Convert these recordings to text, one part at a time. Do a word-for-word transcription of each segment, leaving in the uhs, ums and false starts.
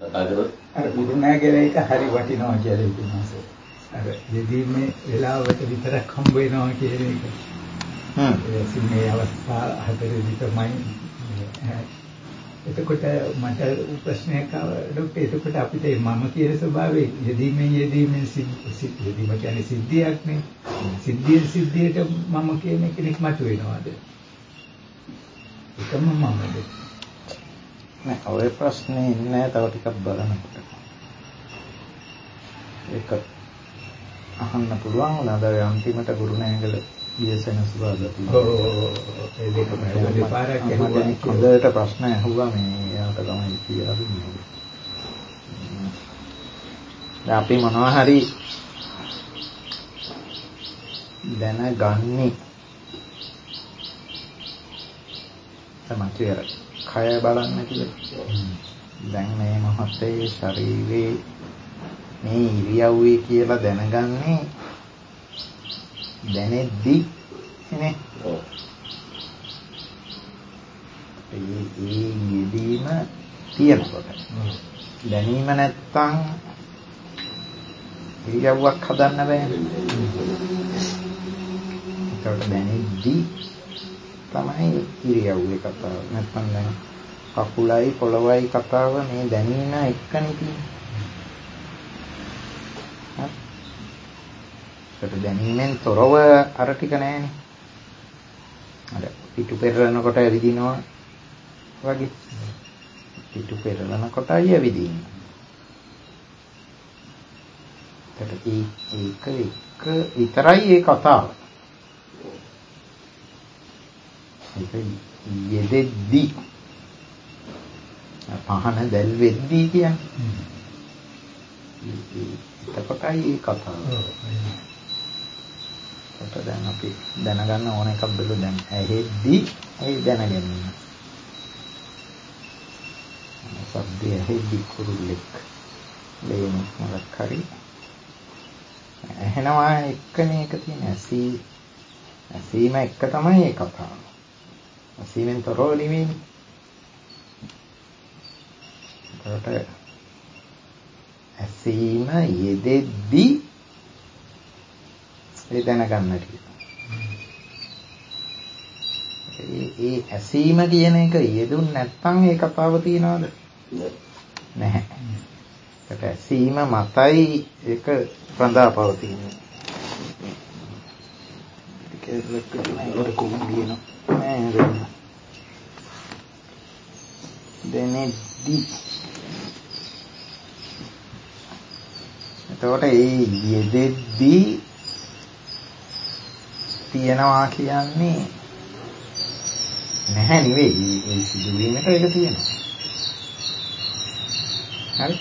අර විදුනා කියලා එක හරි වටිනවා කියලා හිතනවා සර්. අර යෙදීමේ වෙලාවට විතරක් හම්බ වෙනවා කියන එක. හ්ම්. ඒ සින්නේ අවස්ථා හතරෙදි තමයි. එතකොට මට ප්‍රශ්නයක් ආවා ડોක්ටර්. එතකොට අපිට මම කියන ස්වභාවයේ යෙදීමෙන් යෙදීමෙන් සිද්ධ යෙදීම කියන්නේ සිද්ධියක් නේ. සිද්ධියෙන් සිද්ධියට මම කියන කෙනෙක් මතුවෙනවද? එකම මමද? නෑ ඔය ප්‍රශ්නේ නෑ තව ටිකක් බලනකොට. ඒක අහන්න පුළුවන් නේද අන්තිමට ගුරුනායකල ඊයසන සුබාදති. ඔව් ඒ දෙකම දෙපාරක් අහුවා. හොඳට ප්‍රශ්න අහුවා මේ යාට තමයි කියලා දුන්නේ. දැන් අපි මොනවා හරි දැනගන්නේ තමයි කියලා. කය බලන්න කියලා. දැන් මේ මොහොතේ ශරීරේ මේ ඉරියව්වේ කියලා දැනගන්නේ දැනෙද්දි නේ. ඔව්. ඒ ඒ යෙදීම තියෙනකොට. දැනීම නැත්තම් ඉරියව්වක් හදන්න බෑනේ. ඒකට දැනෙද්දි තමයි ඉරියව්වේ කතාව. නැත්නම් දැන් කකුලයි පොළවයි කතාව මේ දැනීම එක්කනේ තියෙන්නේ. හරි. දැනීමෙන් තොරව අර ටික නෑනේ. අර පිටු පෙරලනකොට ඇවිදිනවා වගේ. පිටු පෙරලනකොටයි ඇවිදින්නේ. ඒක ඒක එක විතරයි ඒ කතාව. ඒක යෙදෙද්දී පහන දැල් වෙද්දී කියන්නේ. එතකොටයි ඒ කතාව. ඒක දැන් අපි දැනගන්න ඕන එකක් බෙලු දැන් ඇහෙද්දී ඒ දැනගන්න. සබ්දය ඇහෙද්දී කුරුල්ලෙක් ලේනක් මොකක් හරි ඇහෙනවා එක්කනේ එක තියෙන ඇසී ඇසීම එක තමයි ඒ කතාව. ඇසීමෙන් තොරව නෙවෙයි. ඒකට ඇසීම යෙදෙද්දී ඒ දැනගන්න කියලා. ඒ ඒ ඇසීම කියන එක යෙදුන් නැත්නම් ඒ කතාව තියනවද? නැහැ. ඒකට ඇසීම මතයි ඒක රඳා පවතින්නේ. ඒක ලෙක්කේ කොහොමද කියනවා? නෑ දැනෙද්දී එතකොට ඒ යෙදෙද්දී තියනවා කියන්නේ නැහැ නෙවෙයි ඒ සිදුවීමට ඒක තියෙනවා. හරි.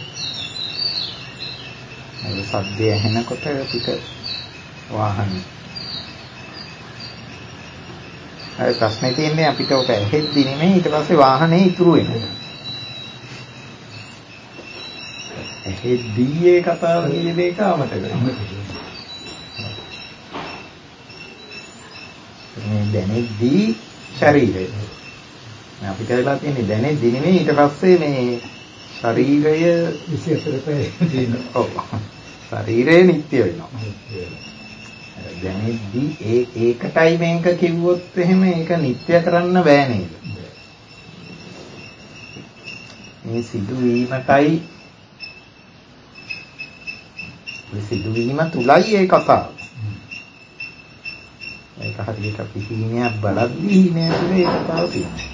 ඒ සද්දය ඇහෙනකොට පිට වාහනේ. හරි ප්‍රශ්නේ තියෙන්නේ අපිට ඔක ඇහෙද්දි නෙමෙයි ඊට පස්සේ වාහනේ ඉතුරු වෙනවා. ඇහෙද්දී ඒ කතාව කියන එක අමතක කරනවා. මේ දැනෙද්දී ශරීරය. මේ අපිට වෙලා තියෙන්නේ දැනෙද්දී නෙමෙයි ඊට පස්සේ මේ ශරීරය විශේෂතරපේ තියෙනවා. ඔව්. ශරීරය නිට්ටය වෙනවා. දැනෙද්දී ඒ ඒකටයි මේක කිව්වොත් එහෙම ඒක නිට්ටය කරන්න බෑ නේද? මේ සිදුවීමටයි මේ සිදුවීම තුලයි ඒ කතාව. ඒක හරියට අපි හීනයක් බලද්දී හීනය තුළ ඒ කතාව තියෙනවා.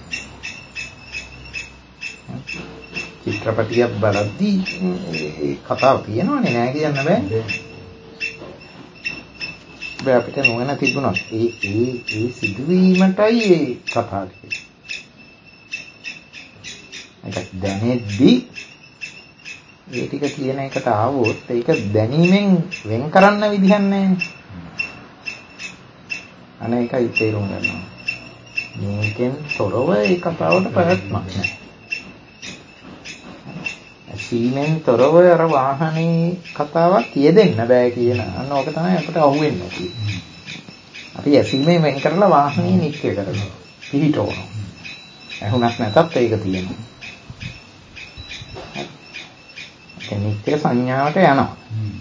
චිත්‍රපටියක් බලද්දී ඒ කතාව තියෙනවනේ නෑ කියන්න බෑ. බෑ අපිට නොවන තිබුණා. ඒ ඒ ඒ සිදුවීමටයි ඒ කතාව තියෙන්නේ. ඒක දැනෙද්දී ඒ ටික කියන එකට ආවොත් ඒක දැනීමෙන් වෙන් කරන්න විදිහක් නැහැ. අනේකයි තේරුම් ගන්නවා. මේකෙන් තොරව ඒ කතාවට පැවැත්මක් නැහැ. ඇසීමෙන් තොරව අර වාහනේ කතාවක් කියෙදෙන්න බෑ කියන අන්න ඕක තමයි අපිට අහුවෙන්නේ තියෙන්නේ. අපි ඇසීමෙන් වෙන් කරලා වාහනේ නිත්‍ය කරනවා. පිහිටවනවා. ඇහුණක් නැතත් ඒක තියෙනවා. අනිත්‍ය සංඥාවට යනවා.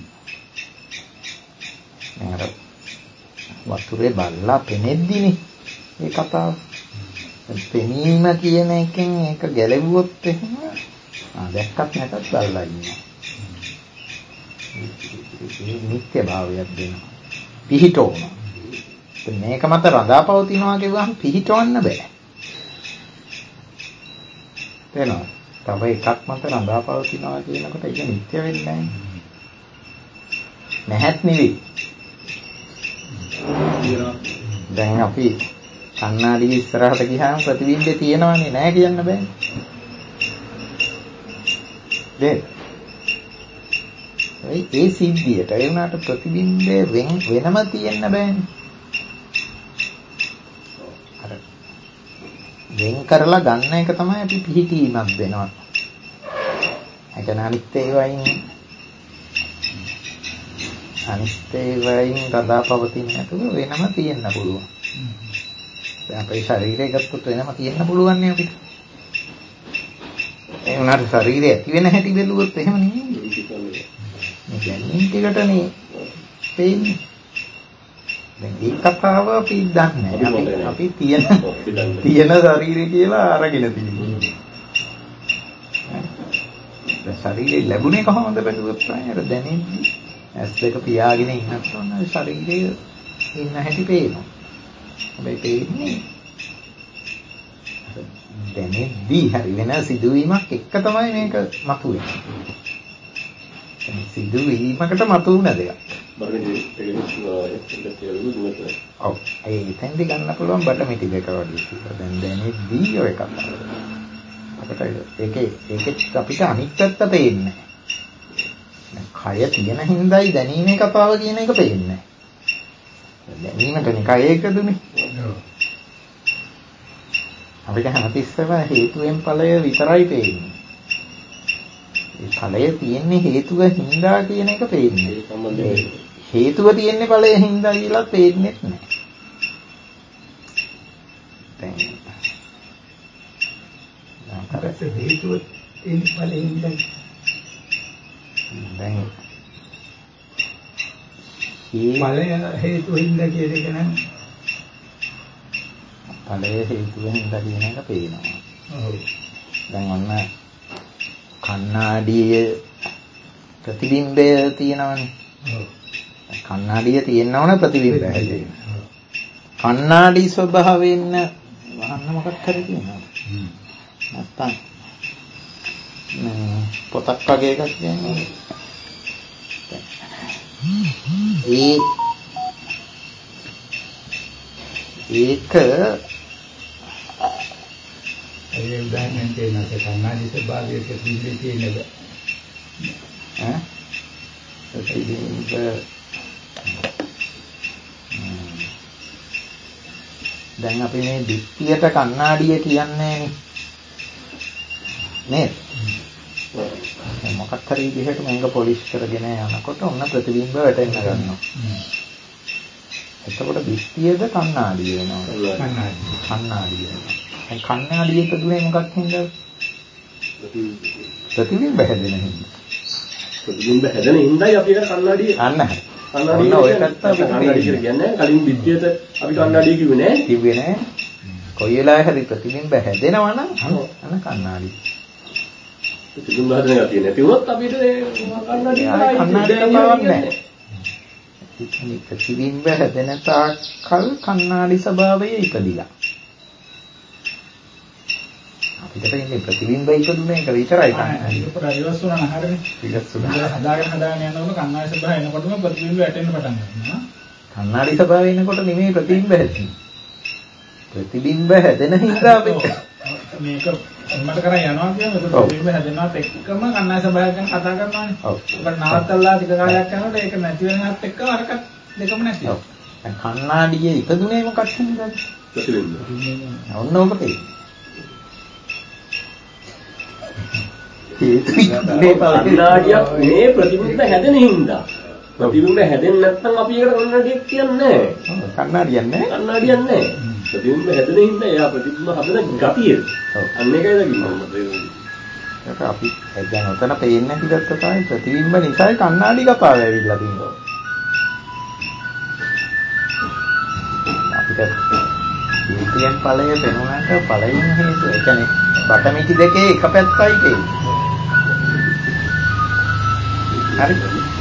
අර වතුරේ බල්ලා පෙනෙද්දිනේ මේ කතාව. පෙනීම කියන එකෙන් ඒක ගැලවුවොත් එහෙම ආ දැක්කත් නැතත් බල්ලා ඉන්නවා. නිත්‍ය භාවයක් දෙනවා. පිහිටවන. මේක මත රඳාපවතිනවා කියවහම පිහිටවන්න බෑ. තේනවා. තව එකක් මත රඳාපවතිනවා කියනකොට ඒක නිත්‍ය වෙන්නේ නැහැ. නැහැත් නෙවෙයි. දැන් අපි කන්නාඩියේ ඉස්සරහට ගියාම ප්‍රතිබිම්බේ තියෙනවනේ නෑ කියන්න බෑනේ. ඒ ඒ සිද්ධියට ඒ වුණාට ප්‍රතිබිම්බේ වෙන වෙනම තියෙන්න බෑනේ. අර වෙන් කරලා ගන්න එක තමයි අපි පිහිටීමක් වෙනවා. ඒ කියන්නේ අනිත් ඒවායින් අනිත් ඒවායින් රඳාපවතින නැතුව වෙනම තියෙන්න පුළුවන්. දැන් අපේ ශරීරය ගත්තොත් වෙනම තියෙන්න පුළුවන් නේ අපිට. ඒ උනාට ශරීරය ඇති වෙන හැටි බැලුවොත් එහෙම නෙමෙයි. මේ දැනීම් ටිකටනේ තේින්නේ. දැන් මේ කතාව අපි දන්නේ නැහැ. අපි අපි තියෙන තියෙන ශරීරය කියලා අරගෙන තියෙනවා. දැන් ශරීරය ලැබුණේ කොහොමද බැලුවොත් තමයි අර දැනෙන්නේ. ඇස් දෙක පියාගෙන ඉන්නත් ඕන ශරීරය ඉන්න හැටි පේනවා. හැබැයි පේන්නේ දැනෙද්දී හරි වෙන සිදුවීමක් එක්ක තමයි මේක මතුවෙන්නේ. සිදුවීමකට මතුවුන දෙයක්. ඔව් ඒ එතෙන්දි ගන්න පුළුවන් බටමිටි දෙක වගේ. දැන් දැනෙද්දී ඔය එකක්. අපිට ඒකේ ඒකෙත් අපිට අනිත් පැත්ත පේන්නේ නැහැ. කය තියෙන හින්දායි දැනීමේ කතාව කියන එක පේන්නේ නැහැ. දැනීමටනේ කය එකදුනේ. අපිට හැමතිස්සෙම හේතුවෙන් ඵලය විතරයි පේන්නේ. ඒ ඵලය තියෙන්නේ හේතුව හින්දා කියන එක පේන්නේ. හේතුව තියෙන්නේ ඵලය හින්දා කියලා පේන්නේ නැහැ. දැන් අපිට හේතුව තියෙන්නේ ඵලය හින්දා. දැන් ඵලය හේතුව හින්දා කියන එක නම් ඵලය හේතුවෙන් හින්දා කියන එක පේනවා. ඔව්. දැන් ඔන්න කණ්ණාඩියේ ප්‍රතිබිම්බය තියෙනවනේ. ඔව්. කණ්ණාඩිය තියෙනවනේ ප්‍රතිබිම්බය හැදෙන්නේ. කණ්ණාඩි ස්වභාවයෙන් අන්න මොකක් හරි තියෙනවා. නැත්තම් පොතක් වගේ එකක් කියන්නේ. ඒ ඒක ඒ උදාහරණයක් දෙනවා කන්නාඩි ස්වභාවයක පිළිලි තියෙනද ඈ ප්‍රතිබිම්බ දැන් අපි මේ දික්තියට කන්නාඩිය කියන්නේ නේද මොකක් හරි විදිහට මේක පොලිෂ් කරගෙන යනකොට ඔන්න ප්‍රතිබිම්බ වැටෙන්න ගන්නවා. එතකොට දිස්තියද කණ්ණාඩිය වෙනවා. කණ්ණාඩිය. කණ්ණාඩිය වෙනවා. ඒ කණ්ණාඩිය තුනේ මොකක් හින්දාද? ප්‍රතිබිම්බ හැදෙන හින්දා. ප්‍රතිබිම්බ හැදෙන හින්දායි අපි ඒක කණ්ණාඩිය. අන්න හරි. කණ්ණාඩිය ඔය පැත්ත අපි කණ්ණාඩිය කියලා කියන්නේ කලින් දිස්තියට අපි කණ්ණාඩිය කිව්වේ නෑ. කිව්වේ නෑ. කොයි වෙලාවෙ හරි ප්‍රතිබිම්බ හැදෙනවා නම් අන්න කණ්ණාඩිය. ප්‍රතිබිම්බ හැදෙන එක තියෙන නැති වුණොත් අපිට කණ්ණාඩිය කණ්ණාඩිය බවක් නෑ. ප්‍රතිබිම්බ හැදෙන තාක්කල් කණ්ණාඩි ස්වභාවය ඉපදිලා. අපිට ඉන්නේ ප්‍රතිබිම්බ ඉපදුන එක විතරයි කණ්ණාඩි. ඒක පරිවස් වුණා නහරනේ. විගස් වුණා. හදාගෙන හදාගෙන යනකොට කණ්ණාඩි ස්වභාවය එනකොටම ප්‍රතිබිම්බ වැටෙන්න පටන් ගන්නවා. කණ්ණාඩි ස්වභාවය එනකොට නෙමෙයි ප්‍රතිබිම්බ හැදෙන්නේ. ප්‍රතිබිම්බ හැදෙන හින්දා අපිට මේක උන්මත කරා යනවා කියන්නේ ප්‍රතිබිම්බ හැදෙනවත් එක්කම කණ්ණාඩි ස්වභාවය ගැන කතා කරනවානේ. ඔව්. ඒක නවත්තලා ටික කාලයක් යනකොට ඒක නැති වෙනවත් එක්කම අරක දෙකම නැති වෙනවා. ඔව්. දැන් කණ්ණාඩියේ ඉපදුනේ මොකක්ද හින්දාද? ප්‍රතිබිම්බ. ඔන්න ඕක තියෙන්නේ. මේ කණ්ණාඩියක් මේ ප්‍රතිබිම්බ හැදෙන හින්දා. ප්‍රතිබිම්බ හැදෙන්නේ නැත්නම් අපි ඒකට කණ්ණාඩියක් කියන්නේ නැහැ. කණ්ණාඩියක් නැහැ. කණ්ණාඩියක් නැහැ. ප්‍රතිබිම්බ හැදෙන හින්දා එයා ප්‍රතිබිම්බ හදන ගතිය. අන්න ඒකයි දකින්න ඒක අපි දැන් ඔතන පේන්නේ නැති දත්ත තමයි ප්‍රතිබිම්බ නිසායි කණ්ණාඩි කපාව ඇවිල්ලා තියෙනවා. අපිට ඉන්දියන් ඵලය වෙනුනට ඵලයෙන් හේතු ඒ කියන්නේ බටමිටි දෙකේ එක පැත්තයි තියෙන්නේ. හරි.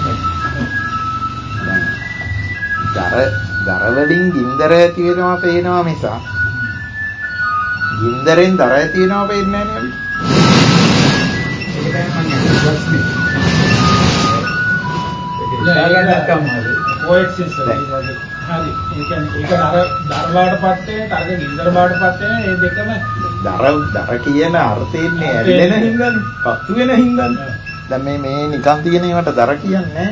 දර දර වලින් ගින්දර ඇති වෙනවා පේනවා මිස ගින්දරෙන් දර ඇති වෙනවා පේන්නේ නැහැ නේද? කොඑක්සිස්ටන්ස් හරි ඒ කියන්නේ ඒක අර දර බාටපත් වෙන තරක ගින්දර බාටපත් වෙන මේ දෙකම දර දර කියන අර්ථයෙන්නේ ඇරිලෙන හින්දානේ පත්තු වෙන හින්දානේ දැන් මේ මේ නිකන් තියෙන ඒවට දර කියන්නේ නැහැ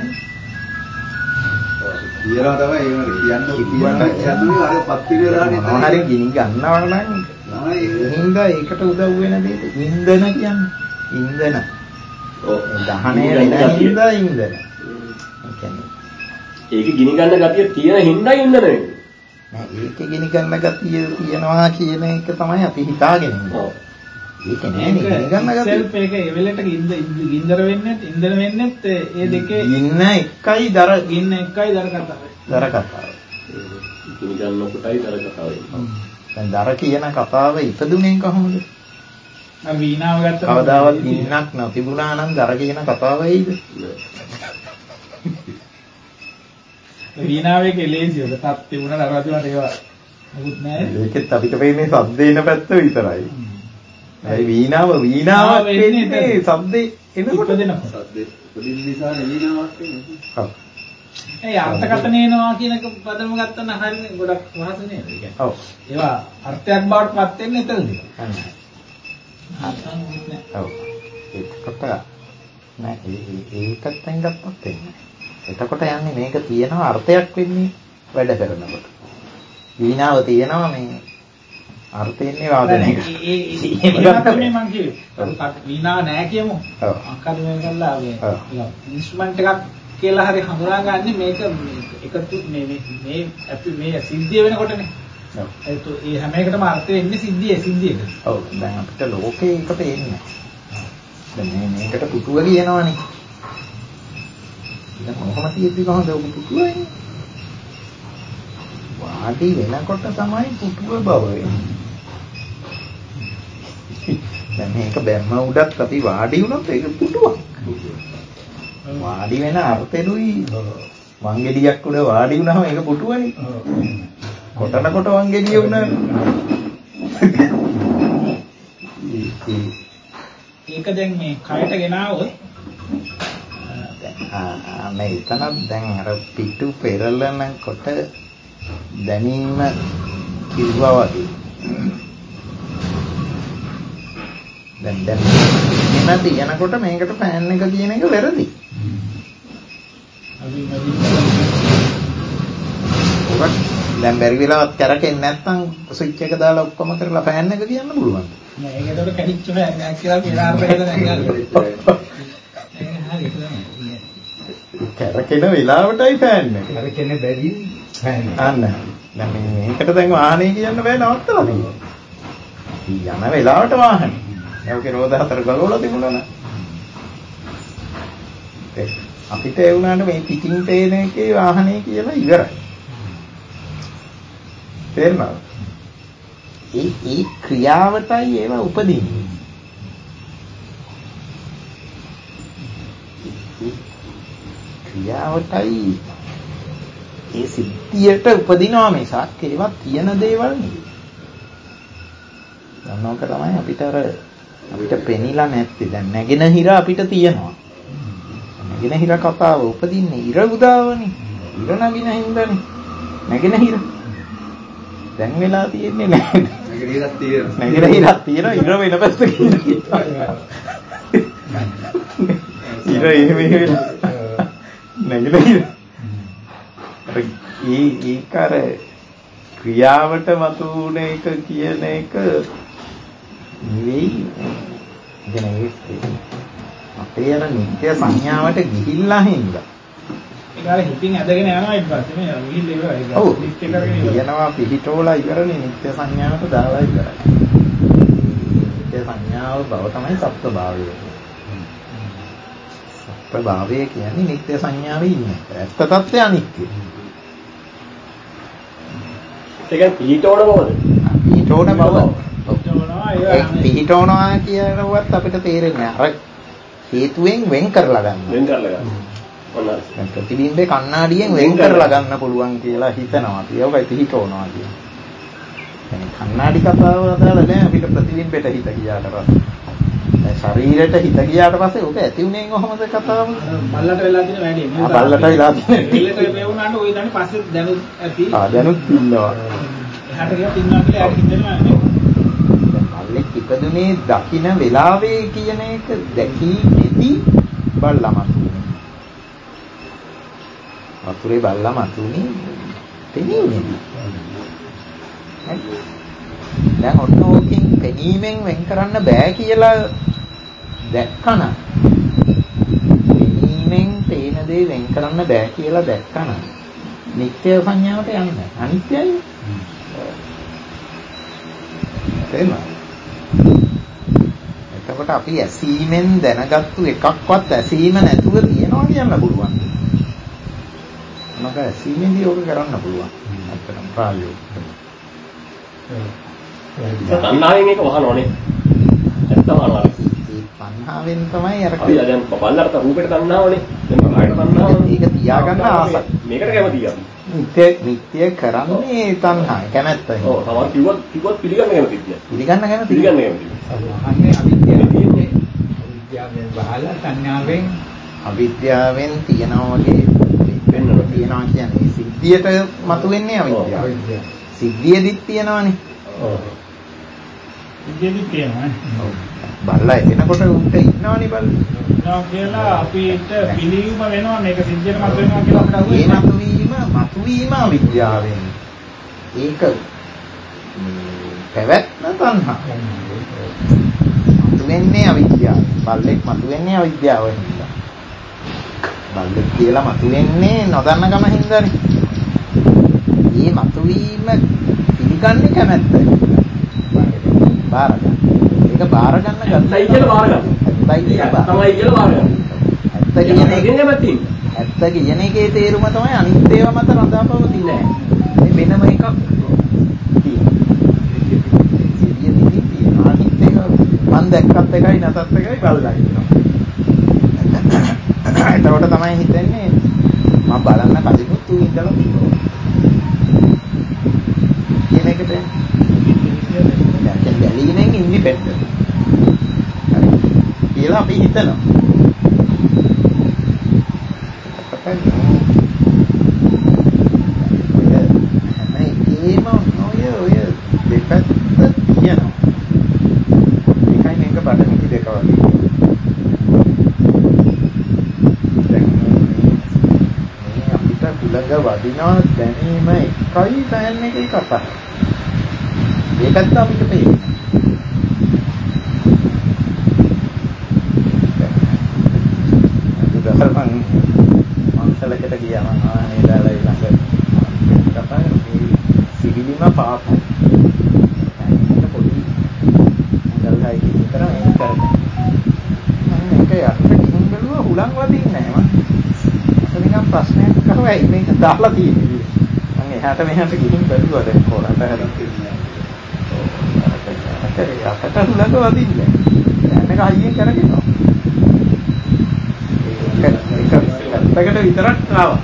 කියනවා තමයි ඒවට කියන්න කියන්න අර පත්තු වෙලා මොනවා හරි ගිනි ගන්නවා නම් ඒ හින්දා ඒකට උදව් වෙන දේ ඉන්ධන කියන්නේ ඉන්ධන ඔව් දහනය වෙන හින්දා ඉන්ධන ඒ කියන්නේ ඒක ගිනි ගන්න ගතිය තියෙන හින්දා ඉන්ධන වෙන්නේ නෑ ඒක ගිනි ගන්න ගතිය තියනවා කියන එක තමයි අපි හිතාගෙන ඉන්නේ ඔව් ඒක නෑ නේ ගිනි ගන්න ගතිය සෙල්ෆ් එක එවෙලට ගින්දර වෙන්නේ ඉන්ධන වෙන්නේ ඒ දෙකේ ඉන්න එකයි දර ගින්න එකයි දර කතාවයි දර කතාව ගිනි ගන්න කොටයි දර කතාව වෙන්නේ දැන් දර කියන කතාව ඉපදුනේ කොහොමද? අර වීණාව ගත්ත කවදාවත් ගින්නක් නොතිබුණා නම් දර කියන කතාව වෙයිද? වීණාවේ කෙලෙසියද තත් තිබුණා දරවතුනට ඒවා මොකුත් නැහැ. ඒකෙත් අපිට වෙන්නේ ශබ්දේන පැත්ත විතරයි. ඒ වීණාව වීණාවක් වෙන්නේ ශබ්දේ එනකොට ඉපදෙනකොට. සද්දේ උපදින නිසා නෙවිනාවක් වෙන්නේ. ඔව්. ඒ අර්ථකථන එනවා කියන එක පදම ගත්තම හරියනේ ගොඩක් වාස නේද? ඒ කියන්නේ. ඔව්. ඒවා අර්ථයක් බවට පත් වෙන්නේ එතනදී. අන්න. අර්ථම් නෑ. ඔව්. ඒකට නෑ ඒ ඒකත් එංගක්වත් වෙන්නේ. එතකොට යන්නේ මේක තියෙනවා අර්ථයක් වෙන්නේ වැඩ කරනකොට. වීණාව තියෙනවා මේ අර්ථයෙන්නේ වාදනයක. ඒ ඒ ඒ තමයි මම කිව්වේ. වීණාව නෑ කියමු. ඔව්. අක්කද මේ කළා මේ ඔව්. ඉන්ස්ට්‍රුමන්ට් එකක් කියලා හරි හඳුනාගන්නේ මේක එකතු මේ මේ අපි මේ සිද්ධිය වෙනකොටනේ. ඔව්. ඒක ඒ හැම එකටම අර්ථය එන්නේ සිද්ධිය සිද්ධියක. ඔව්. දැන් අපිට ලෝකේ එක පේන්නේ. දැන් මේ මේකට පුටුව කියනවනේ. දැන් කොහොම තියෙද්දි කොහොමද ඔබ පුටුව එන්නේ? වාඩි වෙනකොට තමයි පුටුව බව වෙන්නේ. දැන් මේක බැම්ම උඩත් අපි වාඩි වුණොත් ඒක පුටුවක්. වාඩි වෙන අර්ථෙලුයි වංගෙඩියක් උඩ වාඩි වුණාම ඒක පුටුවනේ. කොටනකොට වංගෙඩිය වුණා. ඒක දැන් මේ කයට ගෙනාවොත් ආ මේ එතනත් දැන් අර පිටු පෙරලනකොට දැනීම කිව්වා වගේ. දැන් දැන් මෙන්න තියනකොට මේකට ෆෑන් එක කියන එක වැරදි. ඔබ දැන් බැරි වෙලාවත් කරකෙන්නේ නැත්නම් ස්විච් එක දාලා ඔක්කොම කරලා ෆෑන් එක කියන්න පුළුවන්. නෑ ඒක ඒකට කැඩිච්ච ෆෑන් එකක් කියලා කියලා අර්ථයද නැහැ. කරකෙන වෙලාවටයි ෆෑන් එක. කරකෙන බැරි ෆෑන් එක. අන්න. දැන් මේකට දැන් වාහනේ කියන්න බෑ නවත්තලා තියෙනවා. යන වෙලාවට වාහනේ. ඒකේ රෝද හතර ගලවලා තිබුණා නේද? අපිට ඒ වුණාට මේ පිටින් පේන එකේ වාහනේ කියලා ඉවරයි. තේරුණාද? ඒ ඒ ක්‍රියාවටයි ඒවා උපදින්නේ. ක්‍රියාවටයි ඒ සිද්ධියට උපදිනවා මිසක් ඒවා තියෙන දේවල් නෙවෙයි. දැන් තමයි අපිට අර අපිට පෙනිලා නැත්තේ. දැන් නැගෙනහිර අපිට තියෙනවා. නැගෙනහිර කතාව උපදින්නේ ඉර උදාවනේ. ඉර නගින හින්දානේ. නැගෙනහිර. දැන් වෙලා තියෙන්නේ නැහැ. නැගෙනහිරක් තියෙනවා. නැගෙනහිරක් තියෙනවා ඉර වෙන පැත්තකින්. ඉර එහෙම වෙලා. නැගෙනහිර. ඒ ඒක අර ක්‍රියාවට මතුවන එක කියන එක නෙවෙයි. කියන්නේ අපේ අර නිත්‍ය සංඥාවට ගිහිල්ලා හින්දා. ඒක අර හිතින් ඇදගෙන යනවා ඊට පස්සේ මේ ගිහිල්ලා ඉවරයි. ඔව්. නිත්‍ය කරගෙන ඉවරයි. කියනවා පිහිටෝලා ඉවරනේ නිත්‍ය සංඥාවට දාලා ඉවරයි. නිත්‍ය නිත්‍ය සංඥාව බව තමයි සත්ත්ව භාවය. සත්ත්ව භාවය කියන්නේ නිත්‍ය සංඥාවේ ඉන්නේ. ඇත්ත తත්වය අනිත්‍යයි. ඒක පිහිටවන බවද? පිහිටවන බව. ඒ පිහිටවනවා කියනවත් අපිට තේරෙන්නේ නැහැ. අර හේතුවෙන් වෙන් කරලා ගන්න. වෙන් කරලා ගන්න. ඔන්න දැන් ප්‍රතිබිම්බේ කණ්ණාඩියෙන් වෙන් කරලා ගන්න පුළුවන් කියලා හිතනවා. ඒකයි පිහිටවනවා කියන්නේ. يعني කණ්ණාඩි කතාව අදාළ නැහැ අපිට ප්‍රතිබිම්බෙට හිත ගියාට පස්සේ. දැන් ශරීරයට හිත ගියාට පස්සේ ඔක ඇති උනේ කොහොමද කතාව? බල්ලට වෙලා තියෙන වැඩි. ආ බල්ලට වෙලා තියෙන. බල්ලට වේවුනාට ওই දන්නේ පස්සේ දැනුත් ඇති. ආ දැනුත් ඉන්නවා. එහාට ගියා තින්නවා කියලා ඇයි හිතෙනවා නේ. බල්ලෙක් ඉපදුනේ දකින්න වෙලාවේ කියන එක දැකීමේදී බල්ලා මතුනේ. වතුරේ බල්ලා මතුනේ පෙනීමේදී. දැන් ඔන්න ඕකෙන් පෙනීමෙන් වෙන් කරන්න බෑ කියලා දැක්කන. පෙනීමෙන් පේන දේ වෙන් කරන්න බෑ කියලා දැක්කන. නිත්‍ය සංඥාවට යන්නේ. අනිත්‍යයි. තේරුණා? එතකොට අපි ඇසීමෙන් දැනගත්තු එකක්වත් ඇසීම නැතුව තියනවා කියන්න පුළුවන්. මොකද ඇසීමෙන්දී ඕක කරන්න පුළුවන්. අත්‍තරම් ප්‍රායෝගිකව. තණ්හාවෙන් මේක වහනෝනේ. ඇත්ත වහනවා. ඒ තණ්හාවෙන් තමයි අර අපි දැන් බල්ලට රූපෙට තණ්හාවනේ. දැන් කායට තණ්හාවනේ. ඒක තියාගන්න ආසයි. මේකට කැමතියි අපි. නිත්‍ය නිත්‍ය කරන්නේ තණ්හායි කැමැත්තයි. ඔව් තමයි කිව්වත් කිව්වත් පිළිගන්න කැමතියි කියන්නේ. පිළිගන්න කැමති. පිළිගන්න කැමතියි. අන්නේ අවිද්‍යාවෙන් අවිද්‍යාවෙන් බහලා සංඥාවෙන් අවිද්‍යාවෙන් තියනවා වගේ වෙන්නව තියනවා කියන්නේ සිද්ධියට මතුවෙන්නේ අවිද්‍යාව. සිද්ධියදිත් තියනවානේ. ඔව්. සිද්ධියදිත් තියනවා. ඔව්. බල්ලා එනකොට උන්ට ඉන්නවනේ බල්ලා. ඉන්නවා කියලා අපිට පිළිවීම වෙනවා මේක සිද්ධියට මත වෙනවා කියලා අපිට අහුවෙන්නේ. ඒ මතුවීම මතුවීම අවිද්‍යාවෙන්. ඒක පැවැත්ම තණ්හා. මතුවෙන්නේ අවිද්‍යාව. බල්ලෙක් මතුවෙන්නේ අවිද්‍යාව හින්දා. බල්ලෙක් කියලා මතුවෙන්නේ නොදන්න කම හින්දානේ. මේ මතුවීම පිළිගන්නේ කැමැත්තයි. බාර ගන්න. ඒක බාර ගන්න ගත්තයි කියලා බාර ගන්න. ඇත්තයි කියලා තමයි කියලා බාර ගන්න. ඇත්ත කියන එකේ නැමැතින්. ඇත්ත කියන එකේ තේරුම තමයි අනිත් ඒවා මත රඳාපවතින්නේ. මේ වෙනම එකක් තියෙනවා. අනිත් එක මම දැක්කත් එකයි නැතත් එකයි බලලා ඉන්නවා. එතකොට තමයි හිතන්නේ මම බලන්න කලිනුත් ඌ ඉඳලා තියෙනවා. කියන එකට දැන් බැලීමෙන් ඉන්ඩිපෙන්ඩන්ට්. හරි. කියලා අපි හිතනවා. හැම ඔය ඔය දෙපැත්ත තියෙනවා. ඒකයි මේක බඩමිටි දෙක වගේ. ළඟ වදිනවා දැනීම එකයි දැන් එකයි කතා. ඒකත් අපිට පේන්නේ. උදාහරණ මංසලකට ගියාම ආනේ දාලා ළඟ කතා මේ සිවිලිම පාපයි. ඒක පොඩි අඟල්යි විතර මේක කරන්නේ. මම මේක යට ගිහින් බැලුවා හුලං වදින්නේ නැහැ මම. නිකන් ප්‍රශ්නයක් කරවයි මේක දාලා තියෙන්නේ. මම එහාට මෙහාට ගිහින් බැලුවා දැන් කොරට හරින්නේ. ඔව්. අකට හුලඟ වදින්නේ. දැන් එක හයියෙන් කරගෙනවා. ඒක ඒක පැත්තකට විතරක් ආවා.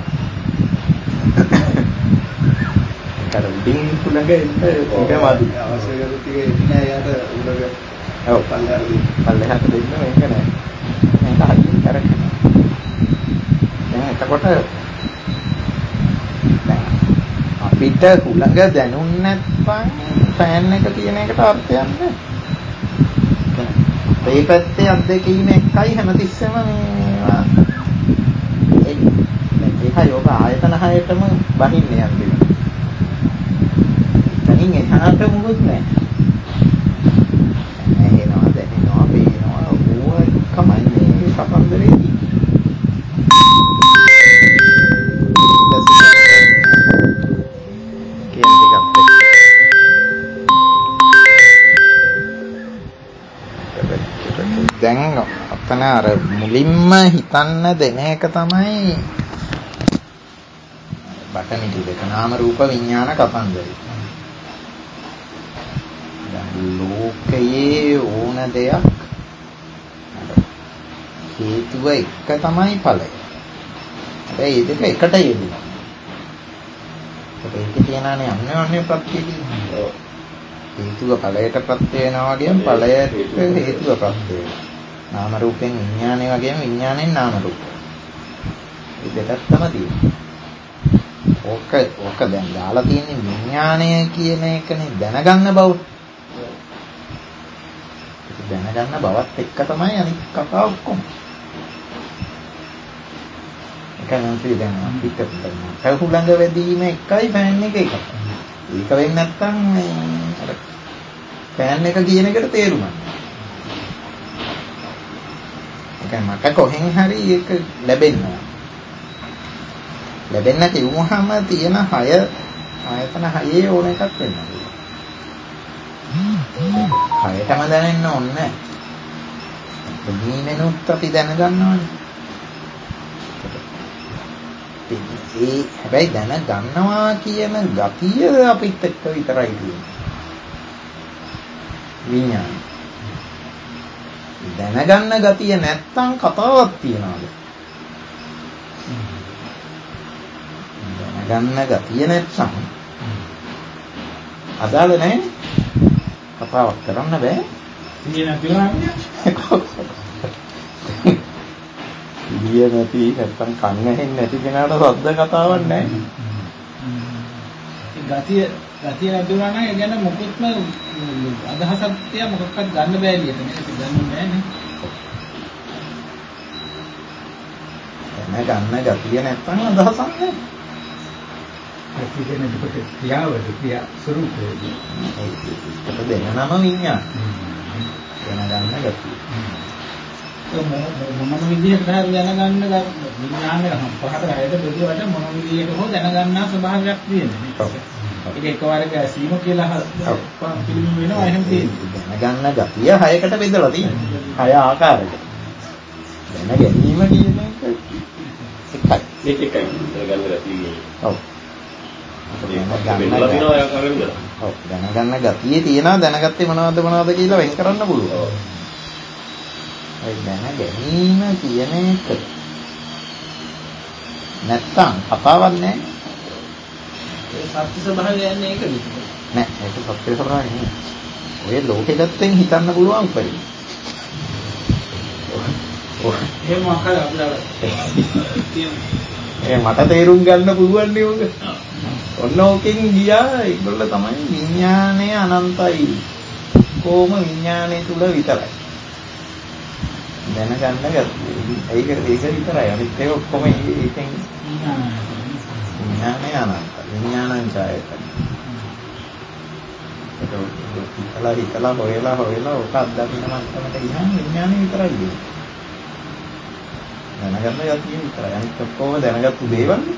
ඒකට උඩින් හුලඟ එන්න ඒක වදි. අවශ්‍ය කරු ටික එන්නේ යාට උඩක. ඔව් පල්ලෙහාට පල්ලෙහාට දෙන්න මේක නෑ. මේක හයියෙන් කරගෙනවා. දැන් එතකොට අපිට හුලඟ දැනුම් නැත්නම් ෆෑන් එක කියන එකට අර්ථයක් නැහැ. මේ පැත්තේ අත්දැකීම එකයි හැමතිස්සෙම මේවා ඒකයි ඔබ ආයතන හයටම බහින්නේ අන්තිමට. තනින් එහාට මොකුත් නැහැ. ඇහෙනවා දැනෙනවා පේනවා ඕවා කමයි මේ සම්බන්ධරේදී. කියන්නේ අර මුලින්ම හිතන්න දෙන එක තමයි බටමිටි දෙක නාම රූප විඥාන කතන්දරය. ලෝකයේ ඕන දෙයක් හේතුව එක තමයි ඵලය. හැබැයි ඒ දෙක එකට යෙදෙනවා. ඒකේ තියෙනානේ අන්‍යෝන්‍ය ප්‍රත්‍ය කියන්නේ. හේතුව ඵලයට ප්‍රත්‍ය වෙනවා වගේම ඵලයට හේතුව ප්‍රත්‍ය වෙනවා. නාම රූපෙන් විඥානය වගේම විඥාණයෙන් නාම රූප. මේ දෙකක් තමයි තියෙන්නේ. ඕක ඕක දැන් දාලා තියෙන්නේ විඥාණය කියන එකනේ දැනගන්න බව. දැනගන්න බවත් එක්ක තමයි අනිත් කතාව ඔක්කොම. එකනම් දැන් අපිට පැහු ළඟ වැදීම එකයි ෆෑන් එක එකයි. ඒක වෙන්නේ නැත්නම් මේ අර ෆෑන් එක කියන එකට තේරුමක් නැහැ. ඒක මට කොහෙන් හරි ඒක ලැබෙනවා. ලැබෙන්න කිව්වහම තියෙන හය ආයතන හයේ ඕන එකක් වෙනවා. හයටම දැනෙන්න ඕනේ. දෙහිනෙනුත් අපි දැනගන්නවනේ. ඒ හැබැයි දැනගන්නවා කියන ගතිය අපිත් එක්ක විතරයි තියෙන්නේ. විඥාන. දැනගන්න ගතිය නැත්තම් කතාවක් තියනවාද? දැනගන්න ගතිය නැත්තම් අදාළ නැහැ. කතාවක් කරන්න බෑ. ඉන්නේ නැතිලා ඉලිය නැති නැත්තම් කන් ඇහෙන්නේ නැති කෙනාට සද්ද කතාවක් නැහැ. ඒ ගතිය ගතිය නැතුණා නම් ඒ ගැන මොකොත්ම අදහසක් තියා මොකක්වත් ගන්න බෑ එළියට. මේක ගන්න බෑනේ. එන ගන්න ගතිය නැත්තම් අදහසක් නැහැ. අපි දෙනකොට ක්‍රියාවද ක්‍රියා ස්වરૂපයද ඒකට දෙන නම විඤ්ඤාණ. දැන ගන්න ගතිය. මොන විදිහකට හරි දැනගන්න විඥානය පහට හයට බෙදුවට මොන විදිහකට හෝ දැනගන්නා ස්වභාවයක් තියෙනවා. ඒක එකවරක ඇසීම කියලා පිළිම වෙනවා එහෙම තියෙනවා. දැනගන්න ගතිය හයකට බෙදලා තියෙනවා. හය ආකාරයකට. දැන ගැනීම කියන එක එකයි. මේක එකයි දැනගන්න ගතිය. ඔව්. ඔව් දැනගන්න ගතියේ තියෙනවා දැනගත්තේ මොනවද මොනවද කියලා වෙන් කරන්න පුළුවන්. ඒ දැන ගැනීම කියන එක නැත්තම් කතාවක් නැහැ. ඒ සත්‍ය ස්වභාවය යන්නේ ඒකද? නෑ ඒක සත්‍ය ස්වභාවය නෙමෙයි. ඔය ලෝකෙ ගත්තෙන් හිතන්න පුළුවන් උපරිම. එහෙම අකල අපිට ඒ මට තේරුම් ගන්න පුළුවන් නේ ඔක. ඔන්න ඕකෙන් ගියා ඒගොල්ල තමයි විඥානය අනන්තයි. කොහොම විඥානය තුල විතරයි. දැනගන්න ගත්තේ. ඒක ඒක විතරයි. අනිත් ඒවා ඔක්කොම ඒකෙන් විඥානය අනන්තයි. විඥානං ඡායතන. ඒක හිතලා හිතලා හොයලා හොයලා ඔක අත්දකින්න මට්ටමට ගියාම විඥානය විතරයි දෙන්නේ. දැනගන්න යතිය විතරයි. අනිත් ඔක්කොම දැනගත්තු දේවල් නේ.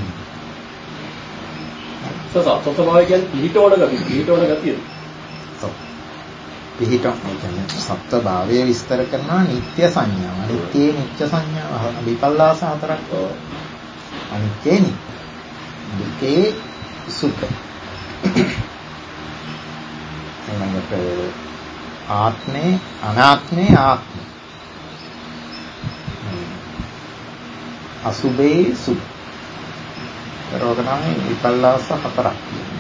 සත්‍යස්වභාවය කියන්නේ පිහිටවන ගතිය. පිහිටවන ගතිය. ඔව්. පිහිටවන කියන්නේ සත්‍යභාවය විස්තර කරනවා නිත්‍ය සංඥාව. නිත්‍ය නිත්‍ය සංඥාව. විපල්ලාස හතරක්. අනිත්‍ය නිත්‍ය. දුකේ සුඛ. ඊළඟට ආත්මේ අනාත්මේ ආත්ම. අසුභේ සුඛ. රෝගනාමේ විපල්ලාස හතරක්.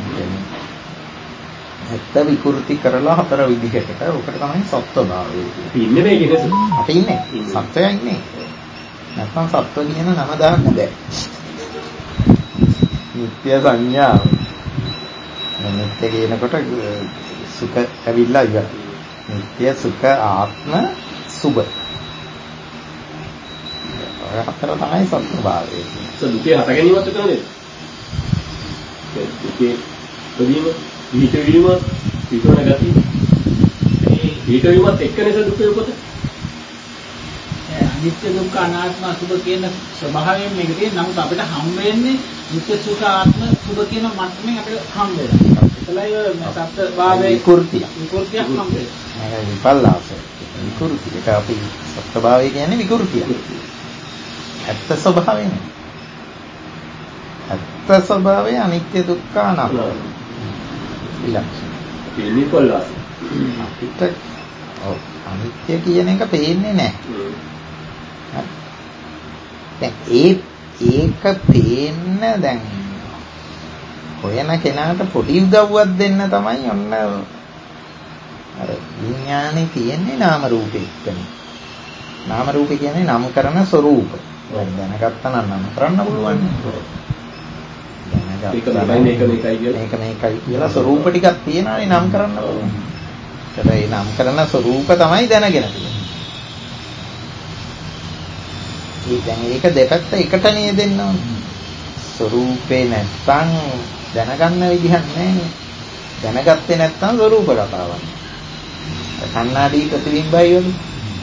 ඇත්ත විකෘති කරලා හතර විදිහකට. ඔකට තමයි සත්වභාවය කියන්නේ. අපි ඉන්නේ මේකේ නේද? අපි ඉන්නේ. සත්වයා ඉන්නේ. නැත්නම් සත්ව කියන නම දාන්න බෑ. නිත්‍ය සංඥාව. නිත්‍ය කියනකොට සුඛ ඇවිල්ලා ඉවරයි. නිත්‍ය සුඛ ආත්ම සුභ. ඔය හතර තමයි සත්වභාවය කියන්නේ. ඒක දුකේ හට ගැනීමත් එක නේද? දුකේ ප්‍රදීම පිහිටවීම පිටවන ගතිය. ඒ පිහිටවීමත් එක්ක නේද දුකේ උපත? අනිත්‍ය දුක්ඛ අනාත්ම අසුභ කියන ස්වභාවයෙන් මේක තියෙන. නමුත් අපිට හම් වෙන්නේ නිත්‍ය සුඛ ආත්ම සුභ කියන මට්ටමින් අපිට හම් වෙනවා. ඒකලයි සත්‍ය භාවයේ විකෘතිය. විකෘතියක් හම් වෙනවා. මේක විපල්ලාස. විකෘති. ඒක අපි ස්වභාවය කියන්නේ විකෘතිය. ඇත්ත ස්වභාවය නෙවෙයි. ඇත්ත ස්වභාවය අනිත්‍ය දුක්ඛ අනාත්ම. විලක්ෂණ. පිළිමි කොල්ලා. අපිට ඔව් අනිත්‍ය කියන එක පේන්නේ නැහැ. දැන් ඒ ඒක පේන්න දැන් හොයන කෙනාට පොඩි උදව්වක් දෙන්න තමයි ඔන්න අර විඥානේ තියෙන්නේ නාම රූපේ එක්කනේ. නාම රූපේ කියන්නේ නම් කරන ස්වરૂප. දැනගත්තා නම් නම් කරන්න පුළුවන්. දැනගත්තා මේක මේකයි කියලා මේක මේකයි කියලා ස්වરૂප ටිකක් තියෙනවානේ නම් කරන්න පුළුවන්. ඒ නම් කරන ස්වરૂප තමයි දැනගෙන තියෙන්නේ. ඒ දැන් ඒක දෙපැත්ත එකට නේ දෙන්න ඕනේ. ස්වરૂපේ නැත්තම් දැනගන්න විදිහක් නැහැ. දැනගත්තේ නැත්තම් ස්වરૂප කතාවක්. කන්නාඩි ප්‍රතිබිම්බයි වගේ.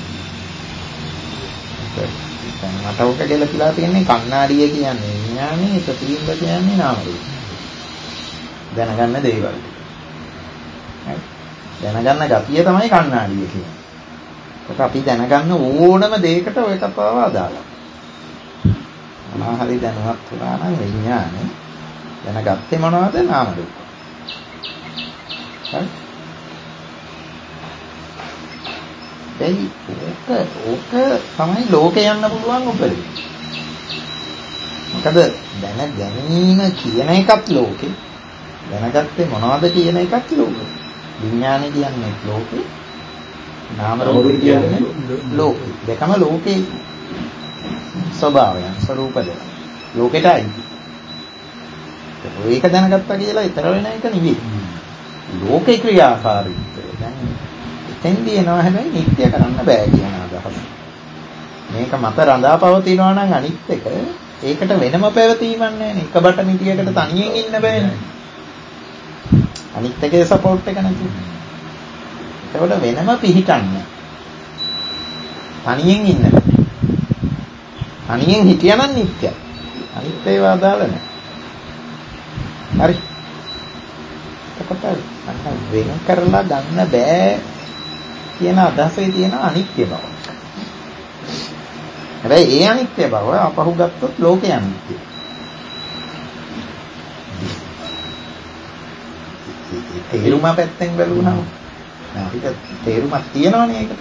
දැන් මට ඔක ගැලපිලා තියෙන්නේ කන්නාඩිය කියන්නේ විඥානේ ප්‍රතිබිම්බ කියන්නේ නාම රූප. දැනගන්න දේවල්. දැනගන්න ගතිය තමයි කන්නාඩිය කියන්නේ. ඒක අපි දැනගන්න ඕනම දෙයකට ඔය කතාව අදාළයි. මොනවා හරි දැනුවත් වුණා නම් විඥානේ දැනගත්තේ මොනවද? නාම රූප. හරි. ඒ ඕක ඕක තමයි ලෝකේ යන්න පුළුවන් උපරිම. මොකද දැන ගැනීම කියන එකත් ලෝකේ. දැනගත්තේ මොනවද කියන එකත් ලෝකේ. විඥානේ කියන්නේ ලෝකේ. නාම රූප කියන්නේ ලෝකේ. දෙකම ලෝකේ ස්වභාවයන් ස්වરૂප දෙක. ලෝකෙටයි. ඒක දැනගත්තා කියලා ඊතර වෙන එක නෙවෙයි. ලෝකේ ක්‍රියාකාරීත්වය. දැන් එතෙන්දී එනවා හැබැයි නිත්‍ය කරන්න බෑ කියන අදහස. මේක මත රඳා පවතිනවා නම් අනිත් එක ඒකට වෙනම පැවතීමක් නැහැ නේ. එක බට මිටියකට තනියෙන් ඉන්න බෑනේ. අනිත් එකේ සපෝට් එක නැති. ඒකට වෙනම පිහිටන්න. තනියෙන් ඉන්න බෑ. තනියෙන් හිටියනම් නිත්‍යයි. අනිත් ඒවා අදාළ නැහැ. හරි. එතකොට අන්න වෙන කරලා ගන්න බෑ කියන අදහසේ තියෙන අනිත්‍ය බව. හැබැයි ඒ අනිත්‍ය බව අපහු ගත්තොත් ලෝකේ අනිත්‍යයි. තේරුම පැත්තෙන් බැලුවහම අපිට තේරුමක් තියෙනවනේ ඒකට.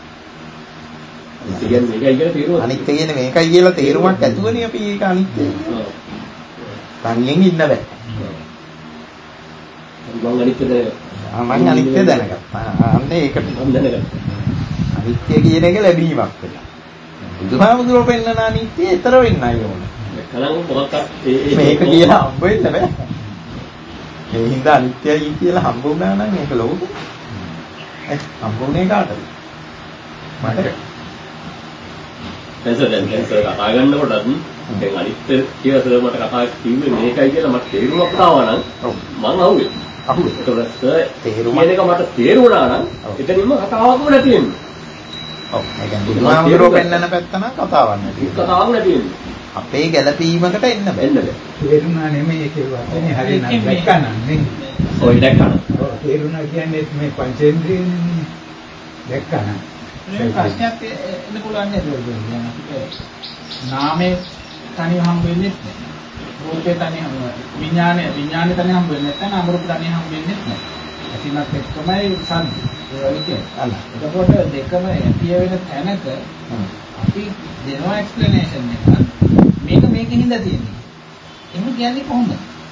කියන්නේ මේකයි කියලා තේරුමක්. අනිත්‍ය කියන්නේ මේකයි කියලා තේරුමක් ඇතුවනේ අපි ඒක අනිත්‍යයි. තනියෙන් ඉන්න බෑ. මම අනිත්‍යද මම අනිත්‍ය දැනගත්තා. අන්න ඒකට මම දැනගත්තා. අනිත්‍ය කියන එක ලැබීමක් වෙනවා. බුදුහාමුදුරුවෝ පෙන්නන අනිත්‍ය ඊතර වෙන්නයි ඕනේ. කලං මොකක්ද මේක කියලා හම්බ වෙන්න බෑ. ඒ හින්දා අනිත්‍යයි කියලා හම්බ වුණා නම් ඒක ලෝකෙ. ඒ හම්බුනේ කාටද? මට. දැන් දැන් කතා ගන්නකොටත් දැන් අනිත්‍ය කියලා සර් මට කතා කිව්වේ මේකයි කියලා මට තේරුමක් ආවා නම් මම අහුවේ. අහුවේ. ඒතකොට සර් තේරුම කියන එක මට තේරුණා නම් එතනින්ම කතාවක්ම නැති වෙන්නේ. ඔව්. ඒ කියන්නේ බුදුහාමුදුරුවෝ පෙන්නන පැත්ත නම් කතාවක් නැති. කතාවක් නැති වෙන්නේ. අපේ ගැළපීමකට එන්න බෑ. එන්න බෑ. තේරුණා නෙමෙයි ඒකේ වචනේ හරියනම් දැක්කනම් නේ. ඔය දැක්කනම්. ඔව් තේරුණා කියන්නේ මේ පංචේන්ද්‍රියනේ. දැක්කනම්. මේ ප්‍රශ්නයක් එන්න පුළුවන් නේද ඔයගොල්ලෝ? අපිට නාමයේ තනිව හම්බ වෙන්නේ නැහැ. රූපේ තනිව හම්බ වෙන්නේ. විඥානය විඥානය තනිව හම්බ වෙන්නේ නැහැ. නාම රූප තනිව හම්බ වෙන්නේ නැහැ. ඇතිමත් එක්කමයි සම්දි. ඒ වගේ කියන්නේ. එතකොට දෙකම ඇතිය වෙන තැනක අපි දෙනවා එක්ස්ප්ලනේෂන් එක. මේක මේකෙන් හින්දා තියෙන්නේ. එහෙම කියන්නේ කොහොමද?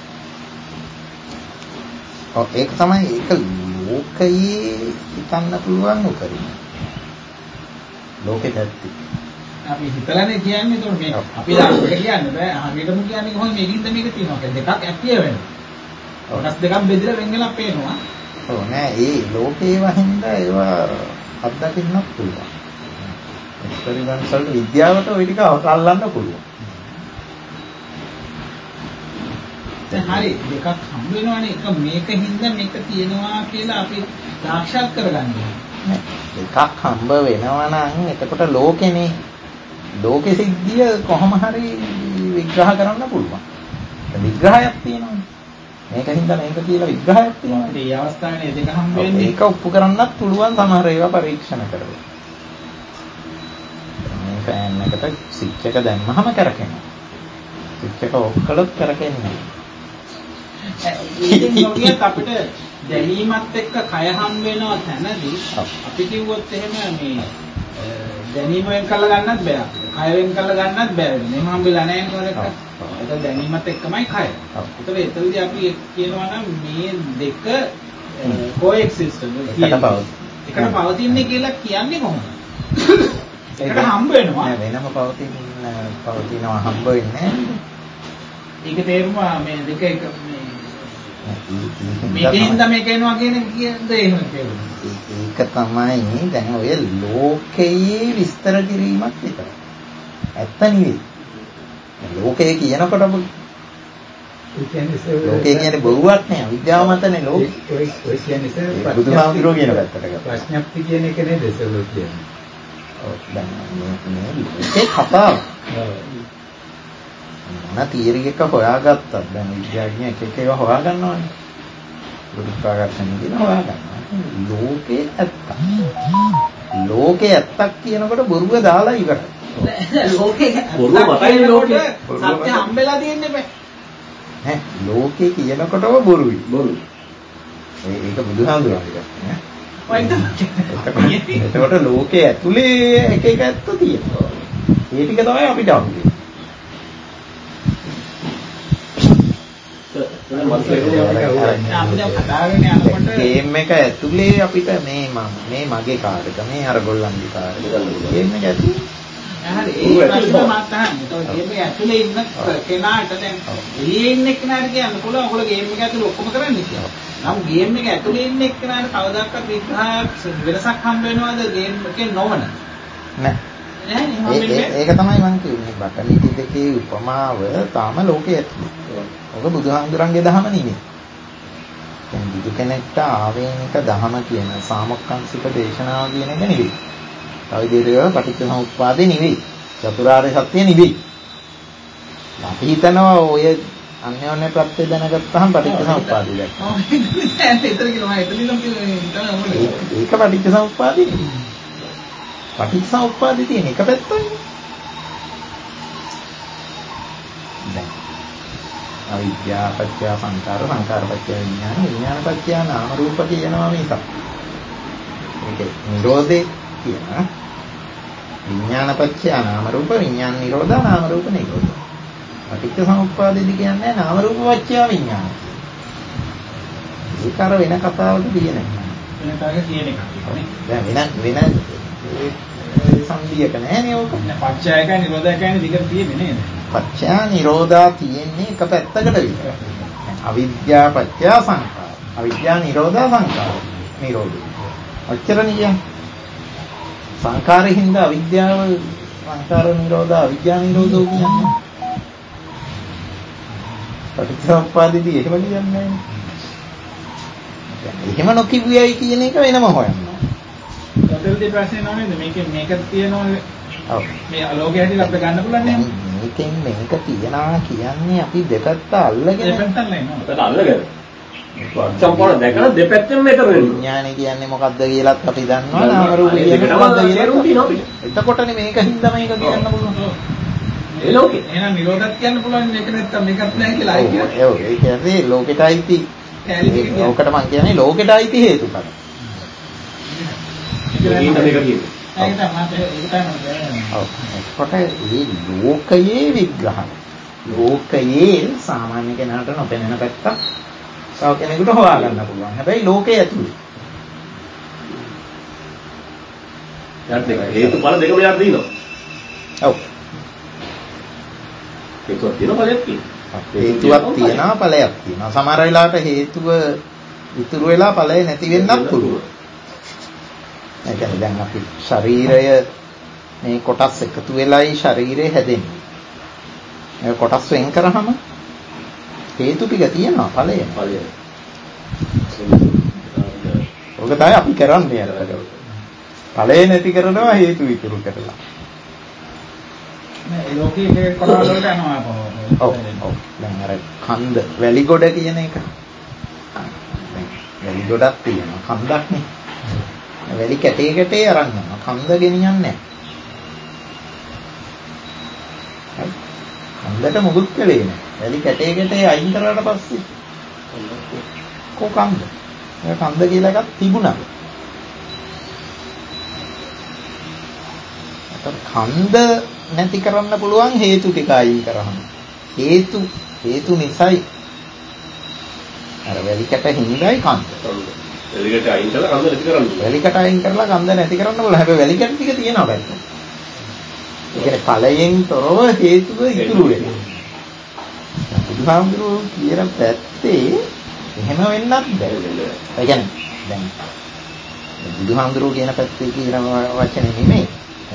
ඔව් ඒක තමයි ඒක ලෝකයේ හිතන්න පුළුවන් උපරිම. ලෝකෙට ඇත්ති. අපි හිතලානේ කියන්නේ ඒතකොට මේ අපි ලාංකික කියන්නේ බෑ. හරියටම කියන්නේ කොහොමද මේකින්ද මේක තියෙනවා කියලා දෙකක් ඇක්ටිව් වෙනවා. කොටස් දෙකක් බෙදලා වෙන් වෙලා පේනවා. ඔව් නෑ ඒ ලෝකේ වහින්ද ඒවා අත්දකින්නත් පුළුවන්. එක්ස්පෙරිමන්ටල් විද්‍යාවට ওই ටික අල්ලන්න පුළුවන්. දැන් හරි දෙකක් හම්බ වෙනවනේ එක මේකින්ද මේක තියෙනවා කියලා අපි සාක්ෂාත් කරගන්නවා. එකක් හම්බ වෙනවා නම් එතකොට ලෝකෙනේ ලෝකෙ සිද්ධිය කොහොම හරි විග්‍රහ කරන්න පුළුවන්. විග්‍රහයක් තියෙනවානේ. මේකින්ද මේක කියලා විග්‍රහයක් තියෙනවා. ඒ අවස්ථාවේ දෙක හම්බ වෙන්නේ ඒක ඔප්පු කරන්නත් පුළුවන් සමහර ඒවා පරීක්ෂණ කරලා. ෆෑන් එකට ස්විච් එක දැම්මහම කරකිනවා. ස්විච් එක ඔෆ් කළොත් කරකෙන්නේ ඉතින් ඔකියත් අපිට දැනීමත් එක්ක කය හම් වෙනවා තැනදී අපි කිව්වොත් එහෙම මේ දැනීම වෙන් කරලා ගන්නත් බෑ අපිට. කය වෙන් කරලා ගන්නත් බෑ. මෙහෙම හම්බෙලා නැහැ නේද? ඒක දැනීමත් එක්කමයි කය. ඒතර එතනදී අපි කියනවා නම් මේ දෙක coexistence එකට පවතින. එකට පවතින්නේ කියලා කියන්නේ කොහොමද? එකට හම්බ වෙනවා. නෑ වෙනම පවතින පවතිනවා හම්බ වෙන්නේ. ඒක තේරුම මේ දෙක එක මේ මේකෙන්ද මේක එනවා කියන කියද එහෙම තේරුම. ඒක තමයි දැන් ඔය ලෝකයේ විස්තර කිරීමක් විතරයි. ඇත්ත නෙවෙයි. ලෝකය කියනකොට ලෝකය කියන්නේ බොරුවක් නෑ. විද්‍යාව මතනේ ලෝකය. ඔය ඔය කියන්නේ බුදුහාමුදුරුවෝ කියන පැත්තට ගත්තා. ප්‍රඥප්ති කියන එක නේද සලෝ කියන්නේ. ඔව් දැන් මේ ඒක කතාව. මොන තියරි එක හොයාගත්තත් දැන් විද්‍යාඥයෝ එක එක ඒවා හොයාගන්නවානේ. ගුරුත්වාකර්ෂණය කියන හොයාගන්නවා. ලෝකේ ඇත්තක්. ලෝකේ ඇත්තක් කියනකොට බොරුව දාලා ඉවරයි. ලෝකේ බොරුව මතයි ලෝකේ සත්‍ය හම්බෙලා තියෙන්නේ බෑ. ඈ ලෝකේ කියනකොටම බොරුයි. බොරුයි. ඒක බුදුහාමුදුරුවෝ නේ. වයිද? එතකොට ලෝකේ ඇතුලේ එක එක ඇත්ත තියෙනවා. ඒ ටික තමයි අපිට අහුවෙන්නේ. ගේම් එක ඇතුලේ අපිට මේ මම මේ මගේ කාර් එක මේ අර ගොල්ලන්ගේ කාර් එක ගේම් එක ඇතුලේ හරි ඒ ප්‍රශ්න මාත් අහන්නේ. ඒතකොට ගේම් එක ඇතුලේ ඉන්න කෙනාට දැන් එළියේ ඉන්න කෙනාට කියන්න පුළුවන් ඔයගොල්ලෝ ගේම් එක ඇතුලේ ඔක්කොම කරන්නේ කියලා. නම් ගේම් එක ඇතුලේ ඉන්න කෙනාට කවදාකවත් විග්‍රහයක් වෙනසක් හම්බ වෙනවද ගේම් එකේ නොවන? නෑ. ඒක තමයි මම කියන්නේ. බටනිටි දෙකේ උපමාව තාම ලෝකයේ ඇතුලේ. ඔක බුදුහාමුදුරන්ගේ දහම නෙමෙයි. දැන් බුදු කෙනෙක්ට ආවේනික දහම කියන සාමොක්ඛංශික දේශනාව කියන එක නෙවෙයි. තව විදිහට පටිච්චසමුප්පාදේ නෙවෙයි. චතුරාර්ය සත්‍ය නෙවෙයි. අපි හිතනවා ඔය අන්‍යෝන්‍ය ප්‍රත්‍ය දැනගත්තාම පටිච්චසමුප්පාදේ දැක්කා. ඔව් ඒක ඒතර කියනවා එතනින්ම කියන්නේ ඒක පටිච්චසමුප්පාදේ නෙවෙයි. පටිච්චසමුප්පාදේ තියෙන එක පැත්තයි. දැන් අවිද්‍යාව පත්‍ය සංකාර සංකාර පත්‍ය විඥාන විඥාන පත්‍ය නාම රූප කියනවා මේක. මේක නිරෝධේ කියන විඥාන පත්‍ය නාම රූප විඥාන නිරෝධා නාම රූප නිරෝධ. පටිච්චසමුප්පාදෙදි කියන්නේ නාම රූප පත්‍ය විඥාන. ඒක අර වෙන කතාවක තියෙන එක. වෙන කාගේ කියන එකක් නේ. දැන් වෙන වෙන සංදියක නෑනේ ඕක. පච්චයකයි නිරෝධයකයි දිගට තියෙන්නේ නේද? පච්චා නිරෝධා තියෙන්නේ එක පැත්තකට විතරයි. අවිද්‍යාව පච්චා සංඛාර. අවිද්‍යාව නිරෝධා සංඛාර. නිරෝධය. ඔච්චරනේ කියන්නේ. සංඛාරෙහිඳ අවිද්‍යාව සංඛාර නිරෝධා අවිද්‍යාව නිරෝධෝ කියන්නේ. පටිච්චසමුප්පාදෙදී එහෙම කියන්නේ නෑනේ. එහෙම නොකියුවයි කියන එක වෙනම හොයනවා. ඔතනදී ප්‍රශ්නේ නෝනේද මේකෙන් මේක තියනවා ඔව් මේ අලෝකය හැටියට අපිට ගන්න පුළුවන් නේද මේකෙන් මේක තියනවා කියන්නේ අපි දෙපැත්ත අල්ලගෙන දෙපැත්තක් නෑ නෝ අපිට අල්ලගෙන සම්පූර්ණ දැකලා දෙපැත්තෙම මෙතන වෙනවා විඥානය කියන්නේ මොකක්ද කියලාත් අපි දන්නවා නාම රූප කියන්නේ මොකක්ද කියලා එතකොටනේ මේකින්ද මේක කියන්න පුළුවන් ඒ ලෝකේ එහෙනම් නිරෝධත් කියන්න පුළුවන් මේක නැත්තම් මේකත් නෑ කියලා අයි කියන්නේ ඔව් ඒ කියන්නේ ලෝකෙට අයිති ඕකට මම කියන්නේ ලෝකෙට අයිති හේතුඵල ඒක තමයි කියන්නේ. ඒක තමයි ඒක තමයි. ඔව්. කොට මේ ලෝකයේ විග්‍රහය. ලෝකයේ සාමාන්‍ය කෙනාට නොපෙනෙන පැත්තක් තව කෙනෙකුට හොයා ගන්න පුළුවන්. හැබැයි ලෝකයේ ඇතුලේ. යාත් දෙක හේතුඵල දෙකම යාත් දිනනවා. ඔව්. හේතුවක් තියෙනවා ඵලයක් තියෙනවා. හේතුවක් තියෙනවා ඵලයක් තියෙනවා. සමහර වෙලාවට හේතුව ඉතුරු වෙලා ඵලය නැති වෙන්නත් පුළුවන්. ඒ කියන්නේ දැන් අපි ශරීරය මේ කොටස් එකතු වෙලයි ශරීරය හැදෙන්නේ. මේ කොටස් වෙන් කරාම හේතු ටික තියෙනවා ඵලය. ඵලය. ඔක තමයි අපි කරන්නේ අරකට. ඵලය නැති කරනවා හේතු ඉතුරු කරලා. මේ ලෝකයේ කොටස් වලට යනවා කොහොමද? ඔව් ඔව්. දැන් අර කන්ද වැලි ගොඩ කියන එක. දැන් වැලි ගොඩක් තියෙනවා කන්දක් නේ. වැලි කැටේ කැටේ අරන් යනවා. කන්ද ගෙනියන්නේ නැහැ. කන්දට මුකුත් කළේ නෑ. වැලි කැටේ කැටේ අයින් කරාට පස්සේ කො කන්ද? ඒ කන්ද කියලා එකක් තිබුණා. කන්ද නැති කරන්න පුළුවන් හේතු ටික අයින් කරාම. හේතු හේතු නිසායි අර වැලි කැට හිඳයි කන්ද. වැලි කැට අයින් කරලා කන්ද නැති කරන්න. වැලි කැට අයින් කරලා කන්ද නැති කරන්න බල. හැබැයි වැලි කැට ටික තියෙනවා බැලුවා. ඒ කියන්නේ ඵලයෙන් තොරව හේතුව ඉතුරු වෙනවා. බුදුහාමුදුරුවෝ කියන පැත්තේ එහෙම වෙන්නත් බැහැ. ඒ කියන්නේ දැන් බුදුහාමුදුරුවෝ කියන පැත්තේ කියන වචනේ නෙමෙයි.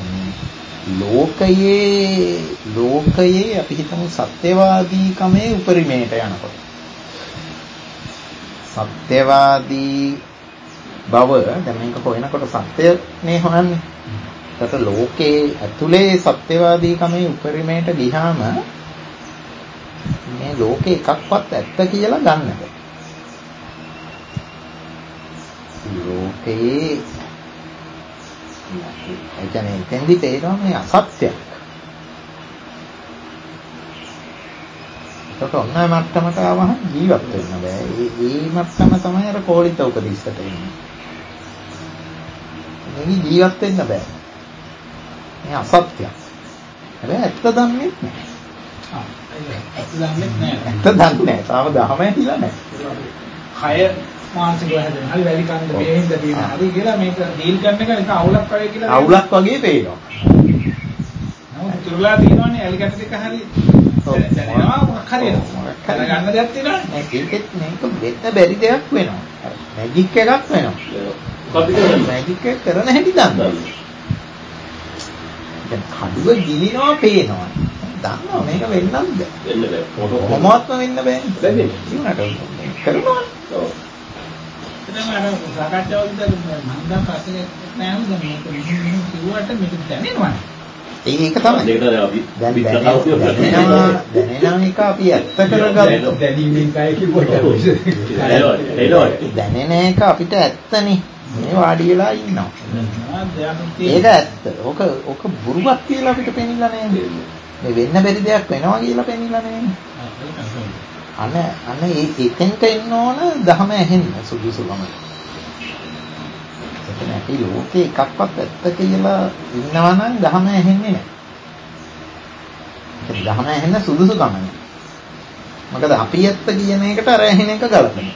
ලෝකයේ ලෝකයේ අපි හිතමු සත්‍යවාදී කමේ උපරිමයට යනකොට සත්‍යවාදී බව දැන් මේක හොයනකොට සත්‍යනේ හොයන්නේ. ඒකට ලෝකයේ ඇතුලේ සත්‍යවාදී කමේ උපරිමයට ගියාම මේ ලෝකේ එකක්වත් ඇත්ත කියලා ගන්න බෑ. ලෝකේ ඒ කියන්නේ එතෙන්දි තේරෙනවා මේ අසත්‍යයක්. ඒකට ඔන්න මට්ටමට ආවම ජීවත් වෙන්න බෑ. ඒ ඒ මට්ටම තමයි අර කෝලිත උපදිස්සට එන්නේ. මේ ජීවත් වෙන්න බෑ. මේ අසත්‍යයක්. හැබැයි ඇත්ත දන්නේ නැහැ. ආ ඇත්ත දන්නේ නැහැ. ඇත්ත දන්නේ නැහැ. තාම දහම ඇහිලා නැහැ. කය මානසිකව හැදෙන. හරි වැලි කන්ද වේහින්ද තියෙන. හරි කියලා මේක ඩීල් කරන එක නිකන් අවුලක් වගේ කියලා. අවුලක් වගේ පේනවා. නමුත් තුරුලා තියෙනවනේ ඇලි කැට දෙක හරි. දැනෙනවා මොකක් හරි එනවා. ගන්න දෙයක් තියෙනවනේ. මේකෙත් මේක වෙන්න බැරි දෙයක් වෙනවා. මැජික් එකක් වෙනවා. මොකක්ද කියන්නේ? මැජික් එක කරන හැටි දන්නවා. දැන් කඩුව ගිලිනවා පේනවා. දන්නවා මේක වෙන්නත් බෑ. වෙන්න බෑ. කොහොමවත් වෙන්න බෑනේ. බැන්නේ. ජීවනට කරනවා. ඔව්. එතනම අර සාකච්ඡාවකදී මම දැන් පස්සේ නෑ නේද මේක මෙහෙම කිව්වට මේක දැනෙනවනේ. ඒක තමයි. ඒක තමයි අපි දැන් දැනෙනවා දැනෙන එක අපි ඇත්ත කරගත්තා. දැනීමෙන් කය කිව්වට දැනෙන එක අපිට ඇත්තනේ. මේ වාඩි වෙලා ඉන්නවා. ඒක ඇත්ත. ඔක ඔක බොරුවක් කියලා අපිට පෙනිලා නෑ. මේ වෙන්න බැරි දෙයක් වෙනවා කියලා පෙනිලා නෑනේ. අන අන ඒ එතෙන්ට එන්න ඕන ධම ඇහෙන්න සුදුසුකම. එතන අපි ලෝකේ එකක්වත් ඇත්ත කියලා ඉන්නවා නම් ධම ඇහෙන්නේ නැහැ. ඒක ධම ඇහෙන්න සුදුසුකම නෑ. මොකද අපි ඇත්ත කියන එකට අර ඇහෙන එක ගලපනවා.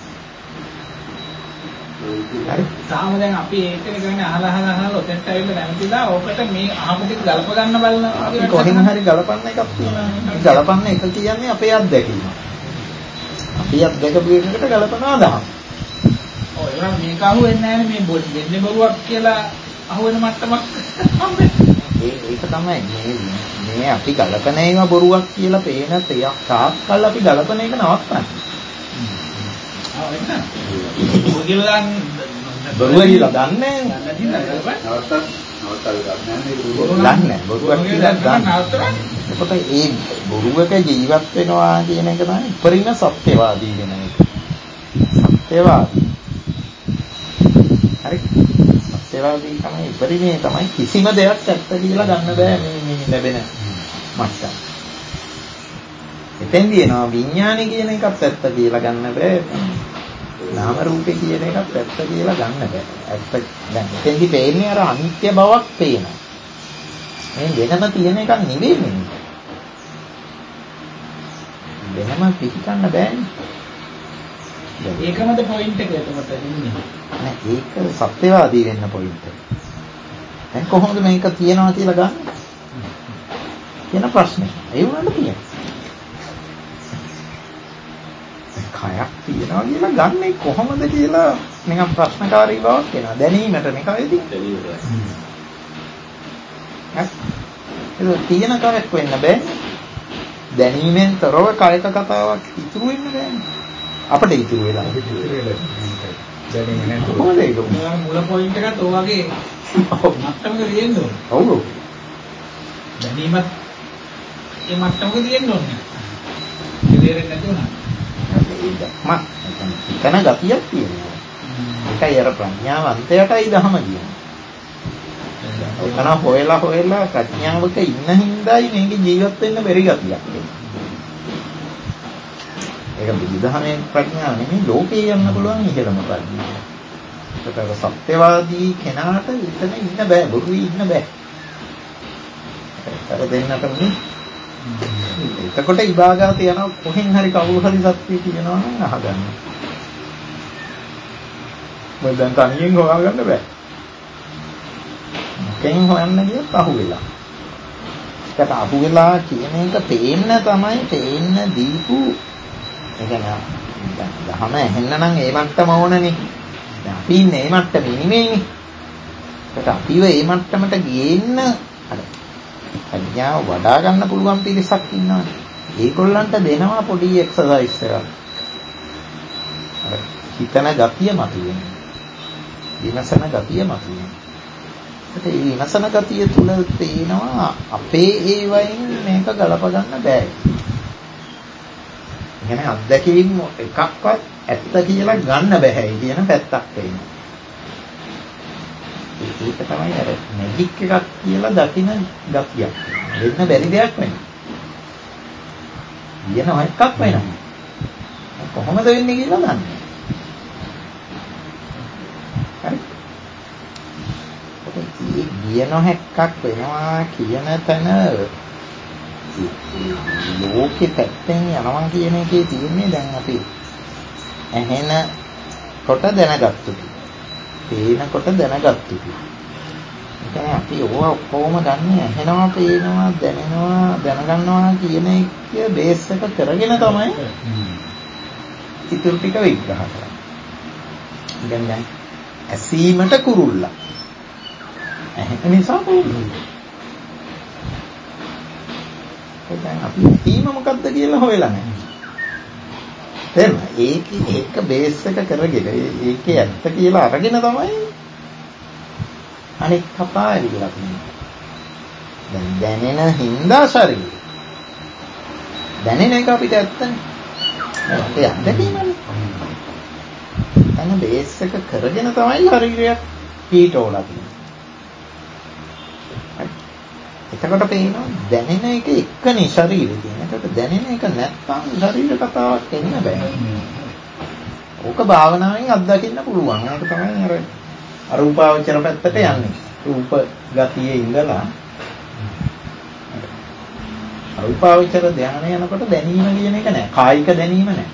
හරි. තාම දැන් අපි ඒකනේ කරන්නේ අහලා අහලා අහලා ඔතෙන්ට ඇවිල්ලා නැවතිලා ඕකට මේ අහපු ටික ගලප ගන්න බලන අපි කොහෙන් හරි ගලපන්න එකක් තියෙනවා. ගලපන්න එක කියන්නේ අපේ අත්දැකීම. අපි අත්දැකපු එකකට ගලපනවා දහම්. ඔව් ඒක මේක අහුවෙන්නේ නැහැ මේ දෙන්නේ බරුවක් කියලා අහුවෙන මට්ටමක් හම්බෙන්නේ. ඒ ඒක තමයි මේ මේ අපි ගලපන ඒවා බොරුවක් කියලා පේන තයක් තාක්කල් අපි ගලපන එක නවත්තන්නේ. ආ ඒක නෑ. බොරුව කියලා බොරුව කියලා දන්නේ නවත්ත නවත්ත ගන්න නැහැ බොරුවක් කියලා දන්නේ. එතකොට ඒ බොරුවක ජීවත් වෙනවා කියන එක තමයි උපරිම සත්‍යවාදී වෙන එක. සත්‍යවාදී. හරි. සත්‍යවාදී තමයි උපරිමේ තමයි කිසිම දෙයක් ඇත්ත කියලා ගන්න බෑ මේ මේ ලැබෙන මට්ටම. එතෙන්දී එනවා විඥානය කියන එකත් ඇත්ත කියලා ගන්න බෑ. නාම රූපේ කියන එකත් ඇත්ත කියලා ගන්න බෑ. ඇත්ත දැන් එතෙන්දී පේන්නේ අර අනිත්‍ය බවක් පේනවා. මේ වෙනම තියෙන එකක් නෙවෙයි මේක. වෙනම පිටිකන්න බෑනේ. ඒකමද පොයින්ට් එක එතකොට ඉන්නේ. නෑ ඒක සත්‍යවාදී වෙන්න පොයින්ට් එක. දැන් කොහොමද මේක තියනවා කියලා ගන්න? කියන ප්‍රශ්නේ. ඒ වුණාට තියෙනවා. කයක් තියනවා කියලා ගන්නේ කොහොමද කියලා නිකන් ප්‍රශ්නකාරී බවක් එනවා. දැනීමට නිකයිදී. දැනීමට. ඒක තියෙන කරක් වෙන්න බෑ. දැනීමෙන් තොරව කායක කතාවක් ඉතුරු වෙන්න බෑනේ. අපිට ඉතුරු වෙලා ඉතුරු වෙලා දැනීම නැතුව කොහොමද ඒක? මුල පොයින්ට් එකත් ඔය වගේ මට්ටමක තියෙන්න ඕනේ. ඔව්. දැනීමත් ඒ මට්ටමක තියෙන්න ඕනේ. ඉතින් නැතුව නෑ. මම එතන ගතියක් තියෙනවා. ඒකයි අර ප්‍රඥාවන්තයටයි ධම කියන්නේ. එතන හොයලා හොයලා ප්‍රඥාවක ඉන්න හින්දායි මේක ජීවත් වෙන්න බැරි ගතියක්. ඒක බුදුදහමේ ප්‍රඥාව නෙමෙයි ලෝකේ යන්න පුළුවන් ඉහළම ප්‍රඥාව. ඒකට සත්‍යවාදී කෙනාට විතර ඉන්න බෑ, බොරුවේ ඉන්න බෑ. අර දෙන්නටම එතකොට ඉබාගාත යන කොහෙන් හරි කවුරු හරි සත්‍ය කියනවා නම් අහගන්න. මොකද දැන් තනියෙන් හොයාගන්න බෑ. මොකෙන් හොයන්න ගියත් අහුවෙලා. ඒකට අහුවෙලා කියන එක පේන්න තමයි පේන්න දීපු ඒ කියන්නේ දහම ඇහෙන්න නම් ඒ මට්ටම ඕනනේ. දැන් අපි ඉන්නේ ඒ මට්ටමේ නෙමෙයිනේ. ඒකට අපිව ඒ මට්ටමට ගේන්න අර ප්‍රඥාව වඩා ගන්න පුළුවන් පිරිසක් ඉන්නවානේ. ඒගොල්ලන්ට දෙනවා පොඩි එක්සර්සයිස් එකක්. අර හිතන ගතිය මතුවෙන. විමසන ගතිය මතුවෙන. ඒ විමසන ගතිය තුල තේනවා අපේ ඒ වයින් මේක ගලප ගන්න බෑ. එහෙනම් අත්දැකීම් එකක්වත් ඇත්ත කියලා ගන්න බෑ කියන පැත්තක් වෙනවා. ඒක තමයි අර මැජික් එකක් කියලා දකින ගතියක්. වෙන්න බැරි දෙයක් වෙනවා. කියන එකක් වෙනවා. කොහොමද වෙන්නේ කියලා දන්නේ. හරි. ඔතන කියන එකක් වෙනවා කියන තැන ලෝකෙ පැත්තෙන් යනවා කියන එකේ තියෙන්නේ දැන් අපි ඇහෙන කොට දැනගත්තු. පේනකොට දැනගත්තු. ඒ අපි ඕවා ඔක්කොම ගන්න ඇහෙනවා, පේනවා, දැනෙනවා, දැනගන්නවා කියන එක බේස් එක කරගෙන තමයි ඉතුරු ටික විග්‍රහ කරන්නේ. දැන් දැන් ඇසීමට කුරුල්ලා. ඇහෙන නිසා කුරුල්ලා. දැන් අපි ඇසීම මොකක්ද කියලා හොයලා නැහැ. දැන් ඒක ඒක බේස් එක කරගෙන ඒකේ ඇත්ත කියලා අරගෙන තමයි අනිත් කතා ඇවිල්ලා තියෙන්නේ. දැන් දැනෙන හින්දා ශරීරය. දැනෙන එක අපිට ඇත්තනේ. ඒ අත්දැකීමනේ. එතන බේස් එක කරගෙන තමයි ශරීරයක් පීඨෝලා තියෙන්නේ. එතකොට පේනවා දැනෙන එක එක්කනේ ශරීරය තියෙන. ඒකට දැනෙන එක නැත්නම් ශරීර කතාවක් එන්න බෑ. ඕක භාවනාවෙන් අත්දකින්න පුළුවන්. ඒක තමයි අර අරූපාවචර පැත්තට යන්නේ. රූප ගතියේ ඉඳලා අරූපාවචර ධානය යනකොට දැනීම කියන එක නෑ. කායික දැනීම නෑ.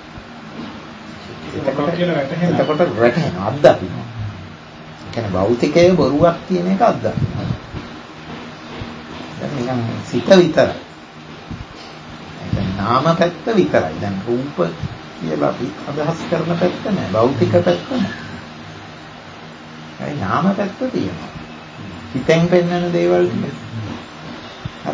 එතකොට රැකෙන අත්දකින්න. ඒ කියන්නේ භෞතිකයේ බොරුවක් කියන එක අත්දකින්න. දැන් නිකන් සිත විතරයි. දැන් නාම පැත්ත විතරයි. දැන් රූප කියලා අපි අදහස් කරන පැත්ත නෑ. භෞතික පැත්ත නෑ. ඒ නාම පැත්ත තියෙනවා. හිතෙන් පෙන්වන දේවල් තියෙනවා.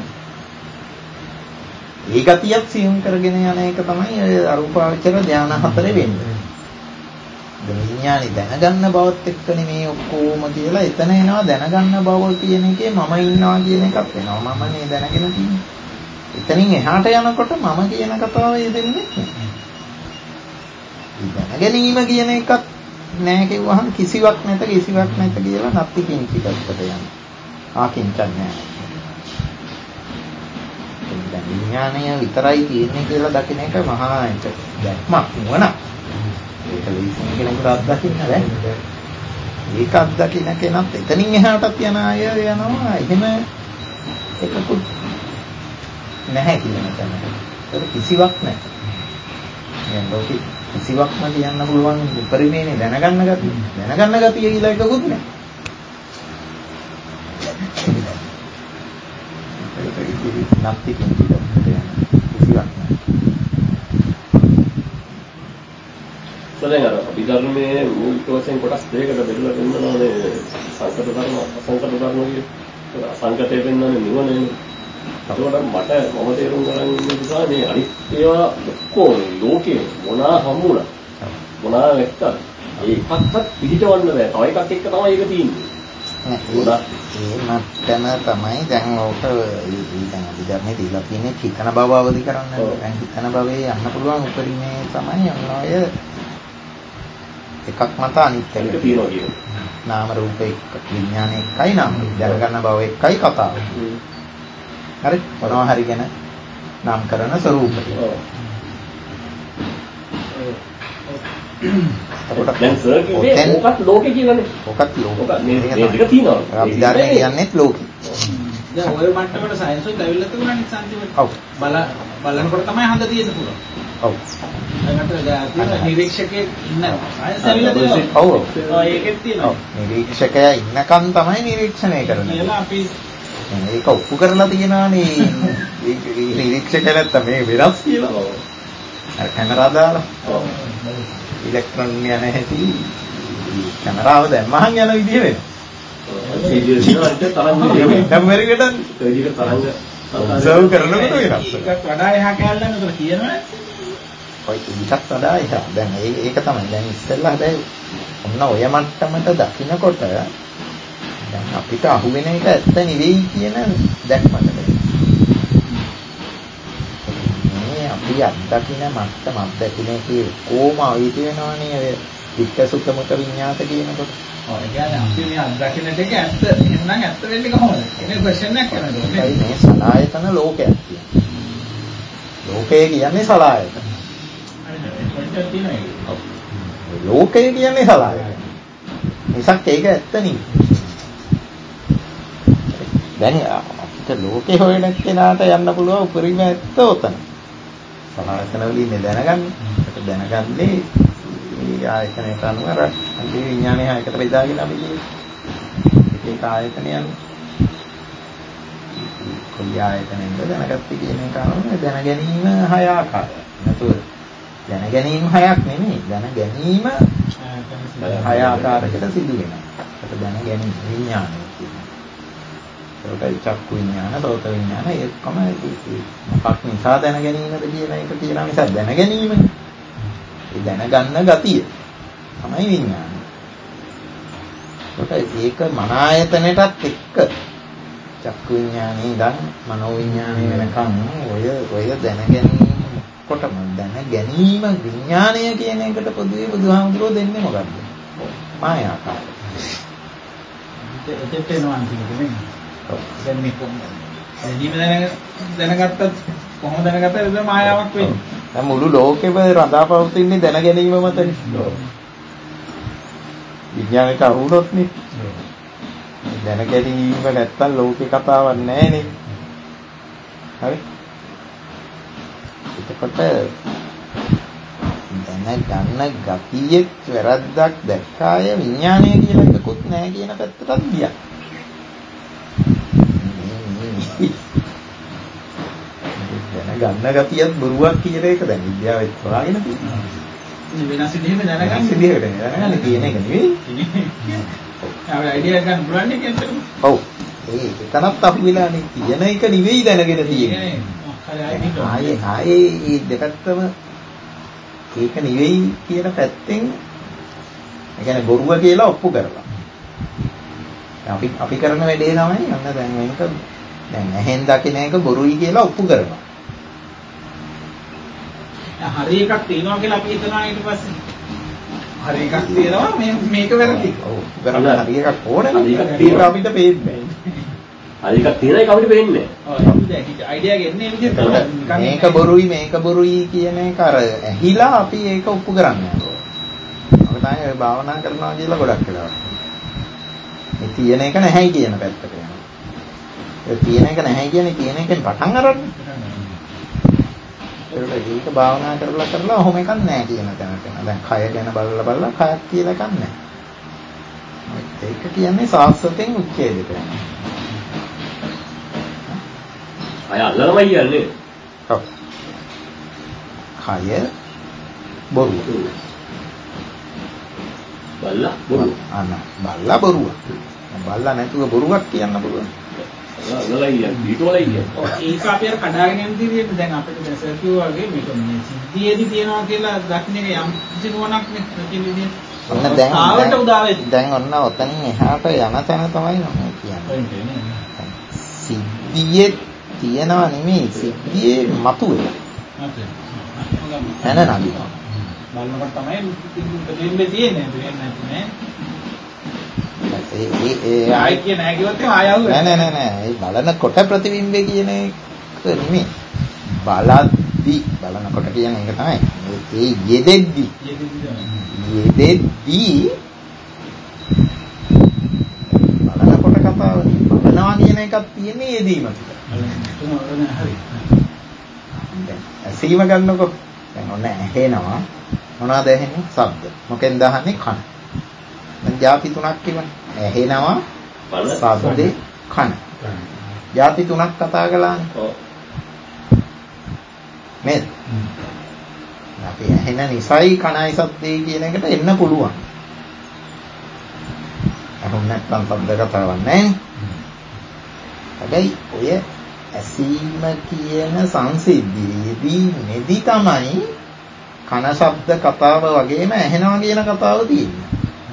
ඒ ගතියක් සියුම් කරගෙන යන එක තමයි අරූපාවචර ධාන හතරේ වෙන්නේ. විඥානි දැනගන්න බවත් එක්කනේ මේ ඔක්කොම කියලා එතන එනවා දැනගන්න බව කියන එකේ මම ඉන්නවා කියන එකක් වෙනවා. මම නේ දැනගෙන තියෙන්නේ. එතනින් එහාට යනකොට මම කියන කතාව යෙදෙන්නේ නැහැ. දැනගැනීම කියන එකක් නෑ කිව්වහම කිසිවක් නැත කිසිවක් නැත කියලා නැති කිංචි පැත්තට යනවා. ආකින්චක් නෑ. දැන් විඥානය විතරයි තියෙන්නේ කියලා දකින්න එක මහා එක දැක්මක් නුවණක්. ඒක ලීසින් කෙනෙකුට අත්දකින්න බෑ. ඒක අත්දකින්න කෙනත් එතනින් එහාටත් යන අය යනවා. එහෙම එකකුත් නැහැ කියන තැනට. ඒක කිසිවක් නැහැ. දැන් ලෝකෙ කිසිවක්ම කියන්න පුළුවන් උපරිමේනේ දැනගන්න ගතිය. දැනගන්න ගතිය කියලා එකකුත් නැහැ. ඒක නැති කිසිවක් නැහැ. දැන් අර අභිධර්මයේ මූලික වශයෙන් කොටස් දෙකකට බෙදලා දෙන්නවානේ සංකත ධර්ම අසංකත ධර්ම කියන. අසංකතය වෙනවානේ නිවනේ. ඒකට මට මම තේරුම් ගන්න ඉන්නේ නිසා මේ අනිත් ඒවා ඔක්කොම ලෝකේ මොනවා හම්බුණා. මොනවා නැත්තම් ඒකක්වත් පිළිටවන්න බෑ. තව එකක් එක්ක තමයි ඒක තියෙන්නේ. ඒ මට්ටම තමයි දැන් ඕක දැන් අභිධර්මයේ දීලා තියෙන්නේ චිතන බව අවදි කරන්න. දැන් චිතන භවයේ යන්න පුළුවන් උපරිමේ තමයි අන්න ඔය එකක් මත අනිත් එක තියෙනවා කියන්නේ. නාම රූප එක්ක විඥාන එකයි නාම දැනගන්න බව එකයි කතාව. හරි මොනවා හරි ගැන නම් කරන ස්වરૂපය. දැන් සර් කිව්වේ ඕකත් ලෝකේ කියලානේ. ඕකත් ලෝකේ. මේ දෙක තියෙනවා. අපි ධර්මයේ කියන්නේත් ලෝකේ. දැන් ඔය මට්ටමට සයන්ස් උත් ඇවිල්ලා තිබුණා නේ සංජීවන. ඔව්. බල බලනකොට තමයි හඳ තියෙන්න පුළුවන්. ඔව්. ඒකට දැන් නිරීක්ෂකයෙක් ඉන්න සයන්ස් ඇවිල්ලා තියෙනවා. ඔව්. ඔව් ඒකෙත් තියෙනවා. ඔව්. නිරීක්ෂකයා ඉන්නකන් තමයි නිරීක්ෂණය කරන්නේ. කියලා අපි මේක ඔප්පු කරලා තියෙනවානේ. නිරීක්ෂක නැත්තම් මේ වෙනස් කියලා. ඔව්. අර කැමරා දාලා. ඔව්. ඉලෙක්ට්‍රෝන යන හැටි කැමරාව දැම්මහන් යන විදිය වෙනවා. කැමරේකට තරංග ඔබ්සර්ව් කරනකොට වෙනස්. ඒකත් වඩා එහා කැලලන් උතර කියනවා. ඔය ඊටත් වඩා එහා. දැන් ඒක තමයි. දැන් ඉස්සෙල්ලා හැබැයි ඔන්න ඔය මට්ටමට දකින්නකොට දැන් අපිට අහුවෙන එක ඇත්ත නෙවෙයි කියන දැක්මකට. මේ අපි අත්දකින්න මට්ටම අත්දකින්න කී කොහොම අවිත වෙනවනේ ඔය පිට සුත මුත විඤ්ඤාත කියනකොට. ඔව් ඒ කියන්නේ අපි මේ අත්දකින්න දෙක ඇත්ත එහෙනම් ඇත්ත වෙන්නේ කොහොමද? ඒක ක්වෙස්චන් එකක් කරනවා. මේ සලායතන ලෝකයක් කියන්නේ. ලෝකය කියන්නේ සලායතන. ලෝකය කියන්නේ සලායතන. මිසක් ඒක ඇත්ත නෙවෙයි. දැන් අපිට ලෝකේ හොයන කෙනාට යන්න පුළුවන් උපරිම ඇත්ත උතන. සලායතන වලින් දැනගන්නේ. ඒක දැනගන්නේ මේ ආයතනයට අනුව අර අන්තිම විඥානය එකට බෙදාගෙන අපි ඒක ආයතනයන් කොයි ආයතනෙන්ද දැනගත්තේ කියන එක අනුව දැන ගැනීම හය ආකාරයක්. නැතුව දැන ගැනීම හයක් නෙමෙයි. දැන ගැනීම හය ආකාරයකට සිදු වෙනවා. ඒක දැන ගැනීම විඥානය කියනවා. ඒකයි චක්කු විඥාන, සෝත විඥාන ඒකම මොකක් නිසා දැන ගැනීමද කියන එක කියලා නිසා දැන ගැනීමනේ. ඒ දැනගන්න ගතිය තමයි විඥානය. ඒක මන ආයතනයටත් එක්ක චක්කු විඥානේ ඉඳන් මනෝ විඥානේ වෙනකන් ඔය ඔය දැන ගැනීම කොටම දැන ගැනීම විඥානය කියන එකට පොදුවේ බුදුහාමුදුරුවෝ දෙන්නේ මොකද්ද? මායාකාරය. එතෙට එනවා අන්තිමට නේ. ඔව්. දැන් මේ කොහොමද? දැනීම දැනගත්තත් කොහොමද දැනගත්තද ඒක මායාවක් වෙන්නේ. දැන් මුළු ලෝකෙම රඳාපවතින්නේ දැන ගැනීම මතනේ. ඔව්. විඥානයට අහුනොත් නේ. දැන ගැනීම නැත්තම් ලෝකේ කතාවක් නැහැ නේ. හරි? එතකොට දැනගන්න ගතියෙත් වැරද්දක් දැක්කාය විඥානය කියලා එකකුත් නැහැ කියන පැත්තටත් ගියා. දැනගන්න ගතියත් බොරුවක් කියන එක දැන් විද්‍යාවෙත් හොයාගෙන තියෙනවා. වෙනස් විදිහට දැනගන්න විදිහට දැනගන්න කියන එක නෙවෙයි. අපේ අයිඩියා ගන්න පුළුවන් නේ කියන්නේ. ඔව්. ඒ එතනත් අහු වෙලානේ කියන එක නෙවෙයි දැනගෙන තියෙන්නේ. ආයේ ආයේ මේ දෙපැත්තම ඒක නෙවෙයි කියන පැත්තෙන් ඒ කියන්නේ බොරුව කියලා ඔප්පු කරලා. අපි අපි කරන වැඩේ තමයි අන්න දැන් මේක දැන් ඇහෙන් දකින එක බොරුයි කියලා ඔප්පු කරනවා. හරි එකක් තියෙනවා කියලා අපි හිතනවා ඊට පස්සේ. හරි එකක් තියෙනවා මේ මේක වැරදි. ඔව්. කරන හරි එකක් ඕනේ. ඒක අපිට පේන්නේ. හරි එකක් තියෙන එක අපිට පේන්නේ. ඔව්. දැන් අයිඩියා ගන්නේ විදිහට මේක බොරුයි මේක බොරුයි කියන එක අර ඇහිලා අපි ඒක ඔප්පු කරන්නේ. අපි තමයි ඔය භාවනා කරනවා කියලා ගොඩක් වෙලාවට. මේ තියෙන එක නැහැයි කියන පැත්තට යනවා. ඒ තියෙන එක නැහැයි කියන්නේ තියෙන එකෙන් පටන් අරන්නේ. ඒක භාවනා කරලා කරලා ඔහොම එකක් නැහැ කියන තැනට යනවා. දැන් කය ගැන බලලා බලලා කයක් කියලා එකක් නැහැ. ඒක කියන්නේ සාස්වතෙන් උච්ඡේද කරනවා. අය අල්ලනමයි කියන්නේ. ඔව්. කය බොරුව. බල්ලා බොරුව. අන්න බල්ලා බොරුව. බල්ලා නැතුව බොරුවක් කියන්න පුළුවන්. අල්ලලා කියන්නේ ඊටවල කියන්නේ. ඔව් ඒක අපි අර කඩාගෙන යන විදිහට දැන් අපිට දැන් සර් කිව්වා වගේ මේක මේ සිද්ධියේදී තියනවා කියලා දකින්න එක යම් කිසිනුවණක් නේ කියන විදිහට. ඔන්න දැන් ආවට උදා වෙයි. දැන් ඔන්න ඔතනින් එහාට යන තැන තමයි මම කියන්නේ. සිද්ධියේ තියනවා නෙමෙයි සිද්ධියේ මතුවේ. එන නගිනවා. බලනකොට තමයි දෙන්නේ තියෙන්නේ නේද? ඒ ඒ ඒ ආයි කියන හැකියොත් ආය ආව නෑ නෑ නෑ නෑ ඒ බලනකොට ප්‍රතිබිම්බේ කියන එක නෙමෙයි බලද්දි බලනකොට කියන එක තමයි ඒ යෙදෙද්දි යෙදෙද්දි බලනකොට කතාවනේ බලනවා කියන එකක් තියෙන්නේ යෙදීම තුළ. හරි. ඇසීම ගන්නකො දැන් ඔන්න ඇහෙනවා මොනවද ඇහෙන්නේ? ශබ්ද. මොකෙන්ද අහන්නේ? කන. දැන් ಜಾති තුනක් කියවනේ. ඇහෙනවා ශබ්දේ කන. ಜಾති තුනක් කතා කළානේ. ඔව්. නේද? අපි ඇහෙන නිසයි කනයි ශබ්දේ කියන එකට එන්න පුළුවන්. අහුන් නැත්නම් ශබ්ද කතාවක් නැහැ. හැබැයි ඔය ඇසීම කියන සංසිද්ධියේදී නෙදි තමයි කන ශබ්ද කතාව වගේම ඇහෙනවා කියන කතාව තියෙන්නේ.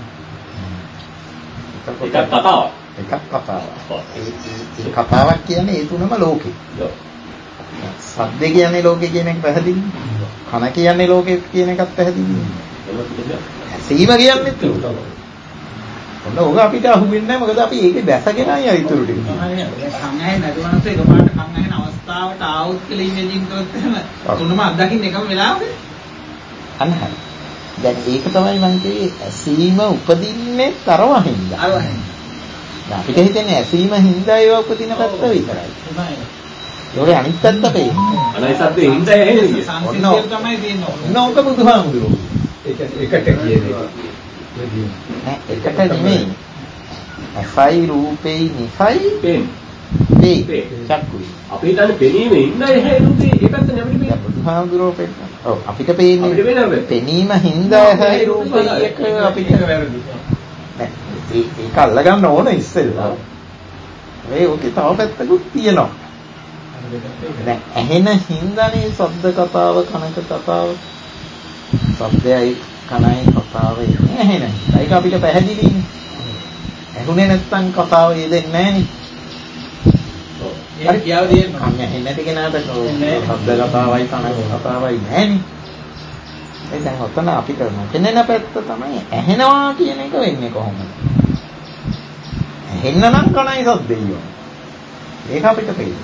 එකක් කතාවක්. එකක් කතාවක්. ඒ ඒ කතාවක් කියන්නේ ඒ තුනම ලෝකේ. ඔව්. ශබ්ද කියන්නේ ලෝකේ කියන එක පැහැදිලි. කන කියන්නේ ලෝකේ කියන එකත් පැහැදිලි. ඇසීම කියන්නේ තුන. ඔන්න ඕක අපිට අහුවෙන්නේ නැහැ මොකද අපි ඒකේ දැසගෙනයි අයිතුරු ටික. කන් ඇහෙන්නේ නැතුවනත් එකපාරට කන් ඇහෙන අවස්ථාවට ආවුත් කියලා ඉමේජින් කරොත් එහෙම තුනම අත්දකින්න එකම වෙලාවකද? අන්න හරි. දැන් ඒක තමයි මම කියේ ඇසීම උපදින්නේ තරවින්ද. අරවහින්ද. දැන් අපිට හිතෙන්නේ ඇසීම හින්දා ඒවා උපදින පැත්ත විතරයි. ඒකේ අනිත් පැත්ත පේන්නේ. අනයි සද්දේ හින්දා ඇහෙන්නේ. සංසිද්ධිය තමයි තියෙන්නේ. ඔන්න ඕක බුදුහාමුදුරුවෝ. ඒක එකට කියන එක. නෑ එකට නෙමෙයි. ඇසයි රූපේ නිසයි පේන්නේ. වේ චක්කුයි. අපි හිතන්නේ පෙනීමේ ඉන්නයි ඇහෙන්නේ ඒ පැත්ත නෙමෙයි දැන් පේන්නේ. බුදුහාමුදුරුවෝ පෙන්නන. ඔව් අපිට පේන්නේ අපිට පේන්නේ පෙනීම හින්දා ඇසයි රූපේ එක අපිට වැරදි. නෑ ඒක අල්ලගන්න ඕන ඉස්සෙල්ලා. ඒ ඔකේ තව පැත්තකුත් තියෙනවා. දැන් ඇහෙන හින්දානේ ශබ්ද කතාව කනක කතාව ශබ්දයයි කනයි කතාව එන්නේ ඇහෙන. ඒක අපිට පැහැදිලිනේ. ඇහුනේ නැත්තම් කතාව යෙදෙන්නේ නැහනේ. ඔව්. ඒක කියාව දෙන්න. කන් ඇහෙන්නේ නැති කෙනාට ශබ්ද කතාවයි කනක කතාවයි නැහනේ. ඒ දැන් ඔතන අපිට නොපෙනෙන පැත්ත තමයි ඇහෙනවා කියන එක වෙන්නේ කොහොමද? ඇහෙන්න නම් කනයි ශබ්දෙයි ඕන. ඒක අපිට පේනවා.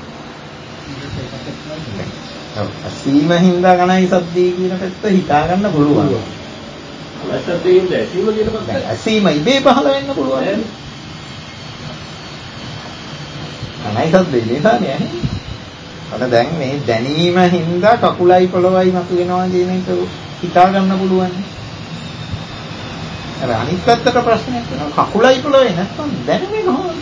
ඔව් ඇසීම හින්දා කනයි ශබ්දේ කියන පැත්ත හිතා ගන්න පුළුවන්. සද්දේ හින්දා ඇසීම කියන පැත්ත. ඇසීම ඉබේ පහළ වෙන්න පුළුවන්. කනයි ශබ්දේ නේදානේ ඇහෙන්නේ. අර දැන් මේ දැනීම හින්දා කකුලයි පොළොවයි මතුවෙනවා කියන එක හිතා ගන්න පුළුවන්. අර අනිත් පැත්තට ප්‍රශ්නයක් වෙනවා කකුලයි පොළොවේ නැත්නම් දැනෙන්නේ කොහොමද?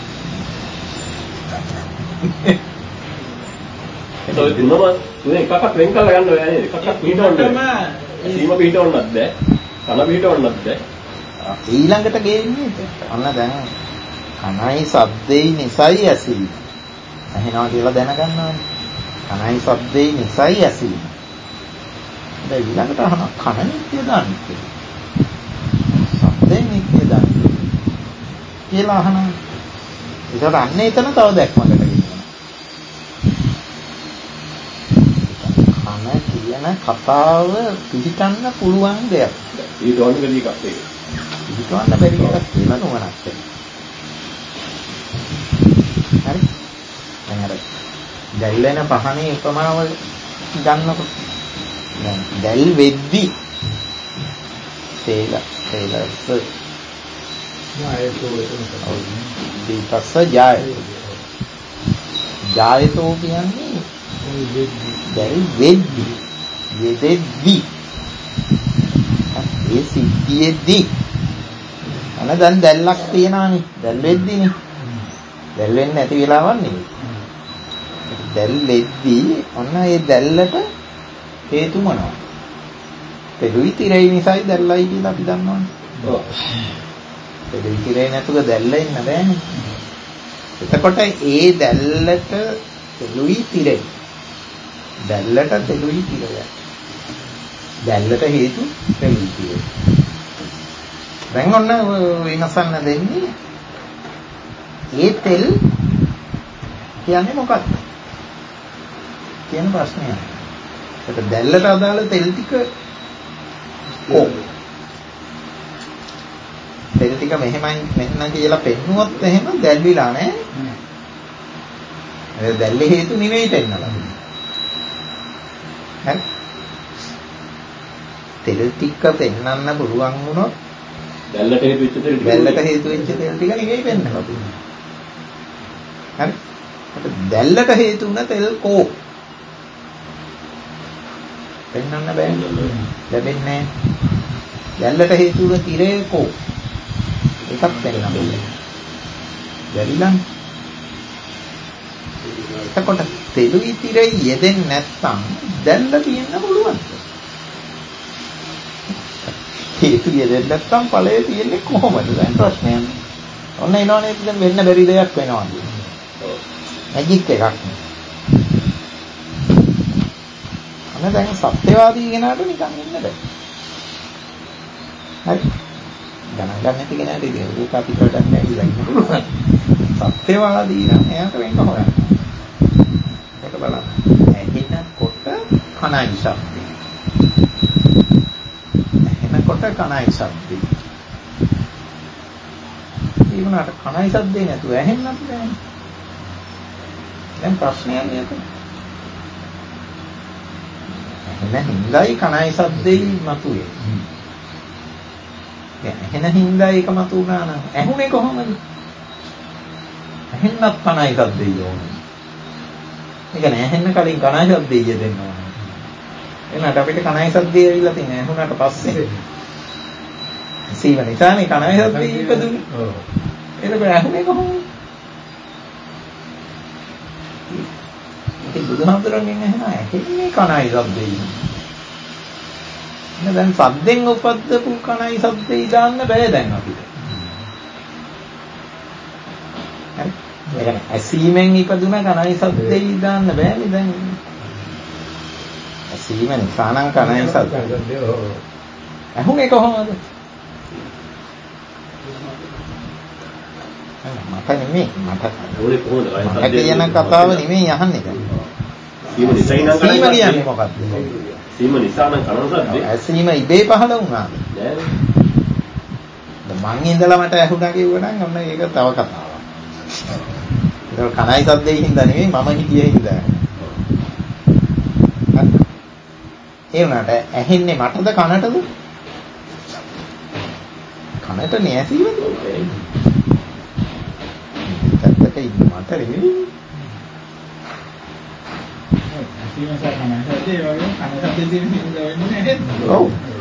ඒක තුනම තුනේ එකක්වත් වෙන් කරලා ගන්න බෑ නේද? එකක්වත් පිටවන්න බෑ. සීම පිටවන්නත් බෑ. කන පිටවන්නත් බෑ. ඊළඟට ගේන්නේ අන්න දැන් කනයි ශබ්දෙයි නිසයි ඇසීම. ඇහෙනවා කියලා දැනගන්නවානේ. කනයි ශබ්දෙයි නිසයි ඇසීම. දැන් ඊළඟට අහන කන නිත්‍ය දාන්නේ. ශබ්දෙයි නිත්‍ය දාන්නේ. කියලා අහනවා. ඒකට අන්න එතන තව දැක්මකට ගෙනියනවා. කන කියන කතාව පිළිගන්න පුළුවන් දෙයක්. ඊට වන්න බැරි එකක් ඒක. පිළිගන්න බැරි එකක් කියලා නුවණක් තියෙනවා. හරි. දැන් අර දැල්වෙන පහනේ උපමාව ගන්නකොට දැන් දැල් වෙද්දි තේල තේලස් යායතෝ එතන දීපස්ස ජාය ජායතෝ කියන්නේ දැල් වෙද්දි යෙදෙද්දි ඒ සිද්ධියේදී අන දැන් දැල්ලක් තියනවානේ දැල් වෙද්දිනේ දැල් වෙන්නේ නැති වෙලාවක් නෙවෙයි දැල් වෙද්දී ඔන්න ඒ දැල්ලට හේතු මොනවද? පෙළුයි තිරයි නිසායි දැල්ලයි කියලා අපි දන්නවනේ. ඔව්. පෙළුයි තිරයි නැතුව දැල්ල ඉන්න බෑනේ. එතකොට ඒ දැල්ලට පෙළුයි තිරයි. දැල්ලට පෙළුයි තිරයි. දැල්ලට හේතු පෙළුයි තිරයි. දැන් ඔන්න විමසන්න දෙන්නේ ඒ තෙල් කියන්නේ මොකක්ද? කියන ප්‍රශ්නය. ඒක දැල්ලට අදාළ තෙල් ටික කො තෙල් ටික මෙහෙමයි මෙන්න කියලා පෙන්නුවොත් එහෙම දැල්විලා නෑ. ඒ දැල්ලේ හේතු නෙවෙයි පෙන්නලා. හරි. තෙල් ටික පෙන්වන්න පුළුවන් වුණොත් දැල්ලට හේතු වෙච්ච තෙල් ටික දැල්ලට හේතු වෙච්ච තෙල් ටික නෙවෙයි පෙන්වලා තියෙන්නේ. හරි. අපිට දැල්ලට හේතු වුණ තෙල් කෝ පෙන්වන්න බෑ. ලැබෙන්නේ දැල්ලට හේතු වුණ තිරේ කෝ එකක් පෙන්වන්න බෑ. බැරිලා. එතකොට තෙලුයි තිරේ යෙදෙන්නේ නැත්තම් දැල්ල තියෙන්න පුළුවන්. හේතු යෙදෙන්නේ නැත්තම් ඵලය තියෙන්නේ කොහොමද? දැන් ප්‍රශ්නයක්. ඔන්න එනවනේ දැන් වෙන්න බැරි දෙයක් වෙනවා. මැජික් එකක්. අන්න දැන් සත්‍යවාදී කෙනාට නිකන් ඉන්න බෑ. හරි. ගණන් ගන්න නැති කෙනාට ඉතින් ඒක අපිට වැඩක් නැහැ කියලා ඉන්න පුළුවන්. සත්‍යවාදී නම් එයාට වෙන්න හොයන්න. ඒක බලන්න. ඇහෙනකොට කණයි ශබ්දය. ඇහෙනකොට කණයි ශබ්දය. ඒ වුණාට කණයි ශබ්දේ නැතුව ඇහෙන්නත් බෑනේ. දැන් ප්‍රශ්නයක් නේද? ඇහෙන හින්දායි කණයි ශබ්දේ මතුවේ. දැන් ඇහෙන හින්දායි ඒක මතු වුණා නම් ඇහුනේ කොහොමද? ඇහෙන්නත් කණයි ශබ්දේ ඕනේ. ඒ කියන්නේ ඇහෙන්න කලින් කණයි ශබ්දේ යෙදෙන්න ඕනේ. එහෙනම් අපිට කණයි ශබ්දේ ඇවිල්ලා තියෙන ඇහුණාට පස්සේ සීව නිසානේ කණයි ශබ්දේ ඉපදුනේ. ඔව්. ඒක ඇහුනේ කොහොමද? ඒක බුදුහාමුදුරන්ගෙන් ඇහෙනවා ඇහෙන්නේ කණයි ශබ්දේ. නේ දැන් සද්දෙන් උපද්දපු කණයි ශබ්දේ දාන්න බෑ දැන් අපිට. හරි. يعني ඇසීමෙන් ඉපදුන කණයි ශබ්දේ දාන්න බෑනේ දැන්. ඇසීම නිසා නම් කණයි ශබ්දේ. ඇහුනේ කොහොමද? මට නෙමෙයි මට ඕනේ කොහොමද? මට කියන කතාව නෙමෙයි අහන්නේ දැන්. සීම නිසා නම් සීම කියන්නේ මොකක්ද? සීම නිසා නම් කන සද්දේ. ඇසීම ඉබේ පහළ වුණා. නෑ. මං ඉඳලා මට ඇහුණා කිව්වනම් ඔන්න ඒක තව කතාවක්. ඒක කණයි සද්දේ හින්දා නෙමෙයි මම හිතියේ හින්දා. ඒ වුණාට ඇහෙන්නේ මටද කනටද? කනට නෑසීවද? පැත්තක ඉන්න මට නෙමෙයි. සීමසා කණයි සද්දේ වගේ කන සද්දේ තියෙන හින්දා වෙන්නේ නැහැ. ඔව්.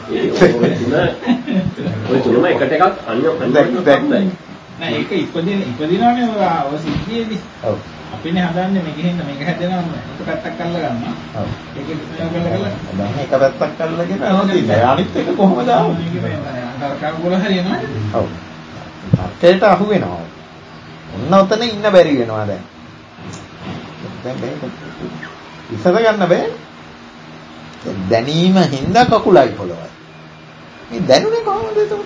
ඔය තුනම එකට එකක් අන්‍ය අන්‍ය නෑ ඒක ඉපදින ඉපදිනවනේ ඔය සිද්ධියේදී. ඔව්. අපිනේ හදන්නේ මේකෙන් මේක හැදෙනවම එක පැත්තක් අල්ල ගන්නවා. ඔව්. ඒක ඉස්සර කරලා කරලා දැන් එක පැත්තක් අල්ලගෙන නවතින්නේ. අනිත් එක කොහොමද ආවේ? මේක අර කවුල හරියනවා. ඔව්. අර්ථයට අහු වෙනවා. ඔන්න ඔතන ඉන්න බැරි වෙනවා දැන්. දැන් මේක ඉස්සර ගන්න බෑ. දැනීම හින්දා කකුලයි පොළවයි. මේ දැනුනේ කොහොමද ඒක?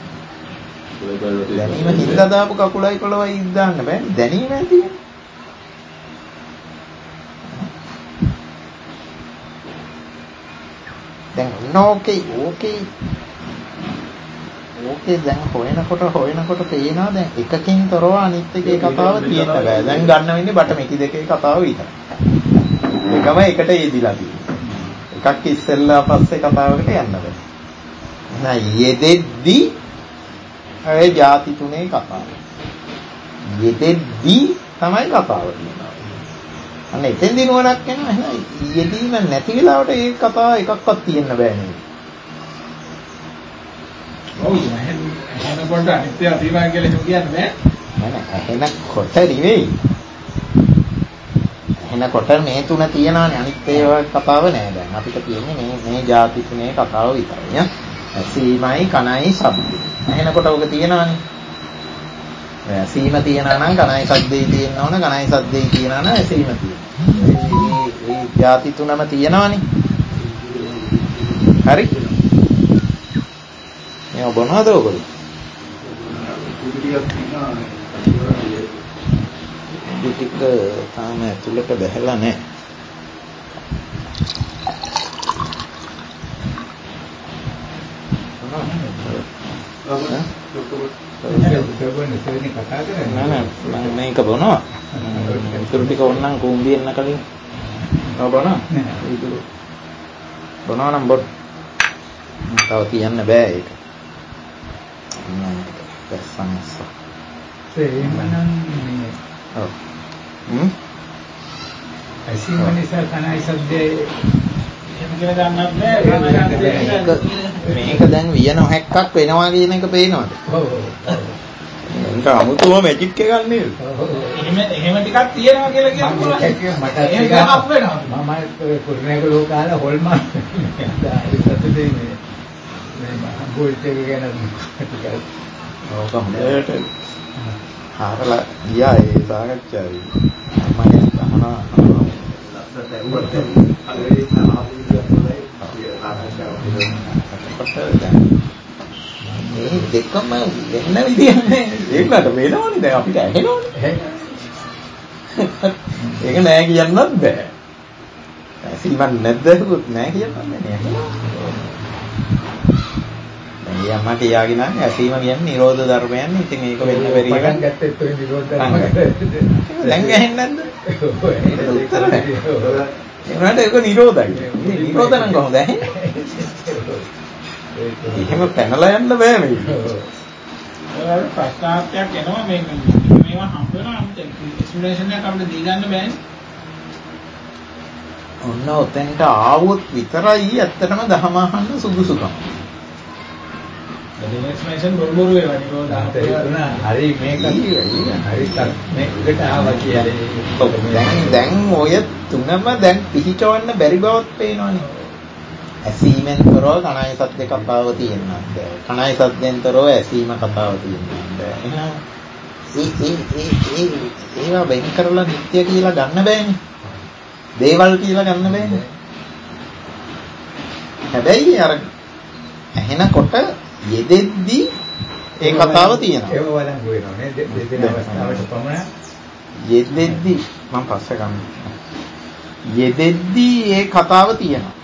දැනීම හින්දා දාපු කකුලයි පොළවයි ඉඳන්න බෑ. දැනීම ඇති වෙන්නේ. දැන් නෝකේ ඕකේ ඕකේ දැන් හොයනකොට හොයනකොට පේනවා දැන් එකකින් තොරව අනිත් එකේ කතාව තියෙන්න බෑ. දැන් ගන්න වෙන්නේ බටමිටි දෙකේ කතාව විතරයි. එකම එකට යෙදිලා තියෙනවා. එකක් ඉස්සෙල්ලා පස්සේ කතාවකට යන්න බෑ. එහෙනම් යෙදෙද්දි ඒ ಜಾති තුනේ කතාව. යෙදෙද්දි තමයි කතාව තියෙනවා. අන්න එතෙන්දී නුවණක් එනවා. එහෙනම් යෙදීම නැති වෙලාවට ඒ කතාව එකක්වත් තියෙන්න බෑ නේද? ඔව් එහෙනම් කොට අනිත්‍ය අතිවා කියලා හිතුව කියන්නේ නෑ නෑ එහෙනම් කොට නෙවෙයි. එහෙනකොට මේ තුන තියනවානේ අනිත් ඒවා කතාව නෑ දැන් අපිට තියෙන්නේ මේ මේ ಜಾති තුනේ කතාව විතරයි නේ ඇසීමයි කනයි ශබ්දයි එහෙනකොට ඔක තියනවානේ ඇසීම තියනවා නම් කනයි ශබ්දේ තියෙනවා නම් කනයි ශබ්දේ තියනවා නම් ඇසීම තියෙනවා මේ මේ ಜಾති තුනම තියනවානේ හරි මේ ඔබනවාද ඔයගොල්ලෝ ටික තාම ඇතුළට බැහැලා නැහැ. නෑ නෑ මේක බොනවා. ඉතුරු ටික ඕනනම් කුඹියෙන්න කලින්. ඔව් බොනවා. නෑ ඉතුරු. බොනවා නම් බොන්න. තව කියන්න බෑ ඒක. දැස්සනස්ස. එහෙමනම් ඔව්. හ්ම්. ඇසීම නිසා කනයි සද්දේ එහෙම කියලා ගන්නත් බෑ. මේක දැන් විය නොහැක්කක් වෙනවා කියන එක පේනවද? ඔව්. ඒක අමුතුම මැජික් එකක් නේද? එහෙම එහෙම ටිකක් තියෙනවා කියලා කියනවා. මට එහෙම ටිකක් අප් වෙනවා. මම කුරුණෑගල ලෝකාල හොල්මන් සතුටේ මේ මේ ගෝල්ට් එක ගැන ටිකක් ඕක හොඳට හාරලා ගියා ඒ සාකච්ඡාවේ. මම අහනවා ලස්සට ඇහුවත් අලෙවි ආපු මේ දෙකම වෙන විදියක් නෑ. ඒකට වෙනවනේ දැන් අපිට ඇහෙනවනේ. ඒක නෑ කියන්නත් බෑ. ඇසීමක් නැද්දකුත් නෑ කියන්නත් බෑ නේ. දැන් යම්මා කියාගෙන නැහැ ඇසීම කියන්නේ නිරෝධ ධර්මයන්. ඉතින් ඒක වෙන්න බැරි එක. පටන් ගත්තෙත් ඔය නිරෝධ ධර්ම. දැන් ඇහෙන්නේ නැද්ද? ඒකට ඒක නිරෝධයි. නිරෝධ නම් කොහොමද ඇහෙන්නේ? එහෙම පැනලා යන්න බෑ මේක. ඒක ප්‍රශ්නාර්ථයක් එනවා මේක මේවා හම්බ වෙනවා අපිට එක්ස්ප්ලනේෂන් එකක් අපිට දී ගන්න බෑනේ. ඔන්න ඔතෙන්ට ආවොත් විතරයි ඇත්තටම දහම අහන්න සුදුසුකම. එක්ස්ප්ලනේෂන් බොරු බොරු ඒවා නිරෝධාර්ථය හරි මේක හරි මේකට ආවා කියන්නේ. දැන් දැන් ඔය තුනම දැන් පිහිටවන්න බැරි බවත් පේනවනේ. ඇසීමෙන් තොරව කණයි සද්ද කතාව තියෙනවා. කණයි සද්දෙන් තොරව ඇසීම කතාව තියෙනවා. එහෙනම් ඒ ඒ ඒ ඒ ඒවා වෙන් කරලා නිත්‍ය කියලා ගන්න බෑනේ. දේවල් කියලා ගන්න බෑනේ. හැබැයි අර ඇහෙනකොට යෙදෙද්දී ඒ කතාව තියෙනවා. ඒව වලංගු වෙනවා නේද? දෙදෙන අවස්ථාවට පමණ යෙදෙද්දී මම පස්සේ ගන්න. යෙදෙද්දී ඒ කතාව තියෙනවා.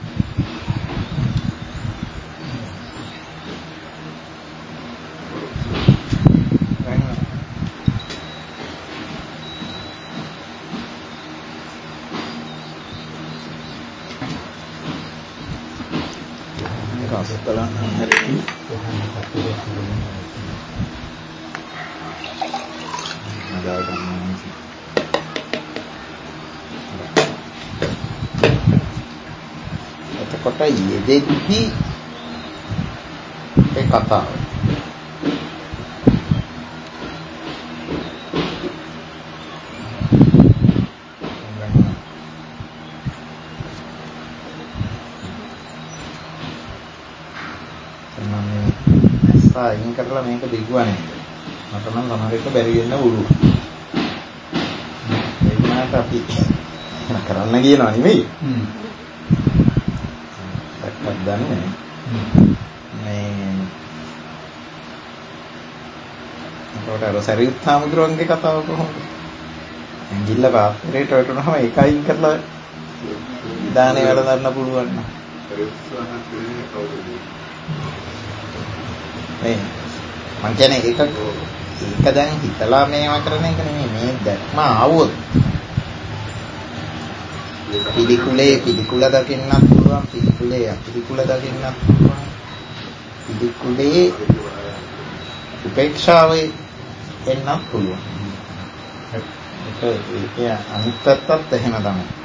එතකොට යෙදෙද්දී ඒ කතාව අයින් කරලා මේක දිගුවනේ. මට නම් සමහර විට බැරි වෙන්න උළු. ඒ වුණාට අපි කරන්න කියනවා නෙමෙයි. හ්ම්. දැක්කත් දන්නේ. මේ ඒකට අර සරියුත් හාමුදුරුවන්ගේ කතාව කොහොමද? ඇඟිල්ල පාත්‍රයට වටුනම ඒක අයින් කරලා දානේ වල දාන්න පුළුවන් නේද? මේ මං කියන්නේ ඒක ඒක දැන් හිතලා මේවා කරන එක නෙමෙයි මේ දැක්ම ආවොත් පිළිකුලේ පිළිකුල දකින්නත් පුළුවන් පිළිකුලේ අපිළිකුල දකින්නත් පුළුවන් පිළිකුලේ උපේක්ෂාවේ එන්නත් පුළුවන් ඒක ඒක අනිත් පැත්තත් එහෙම තමයි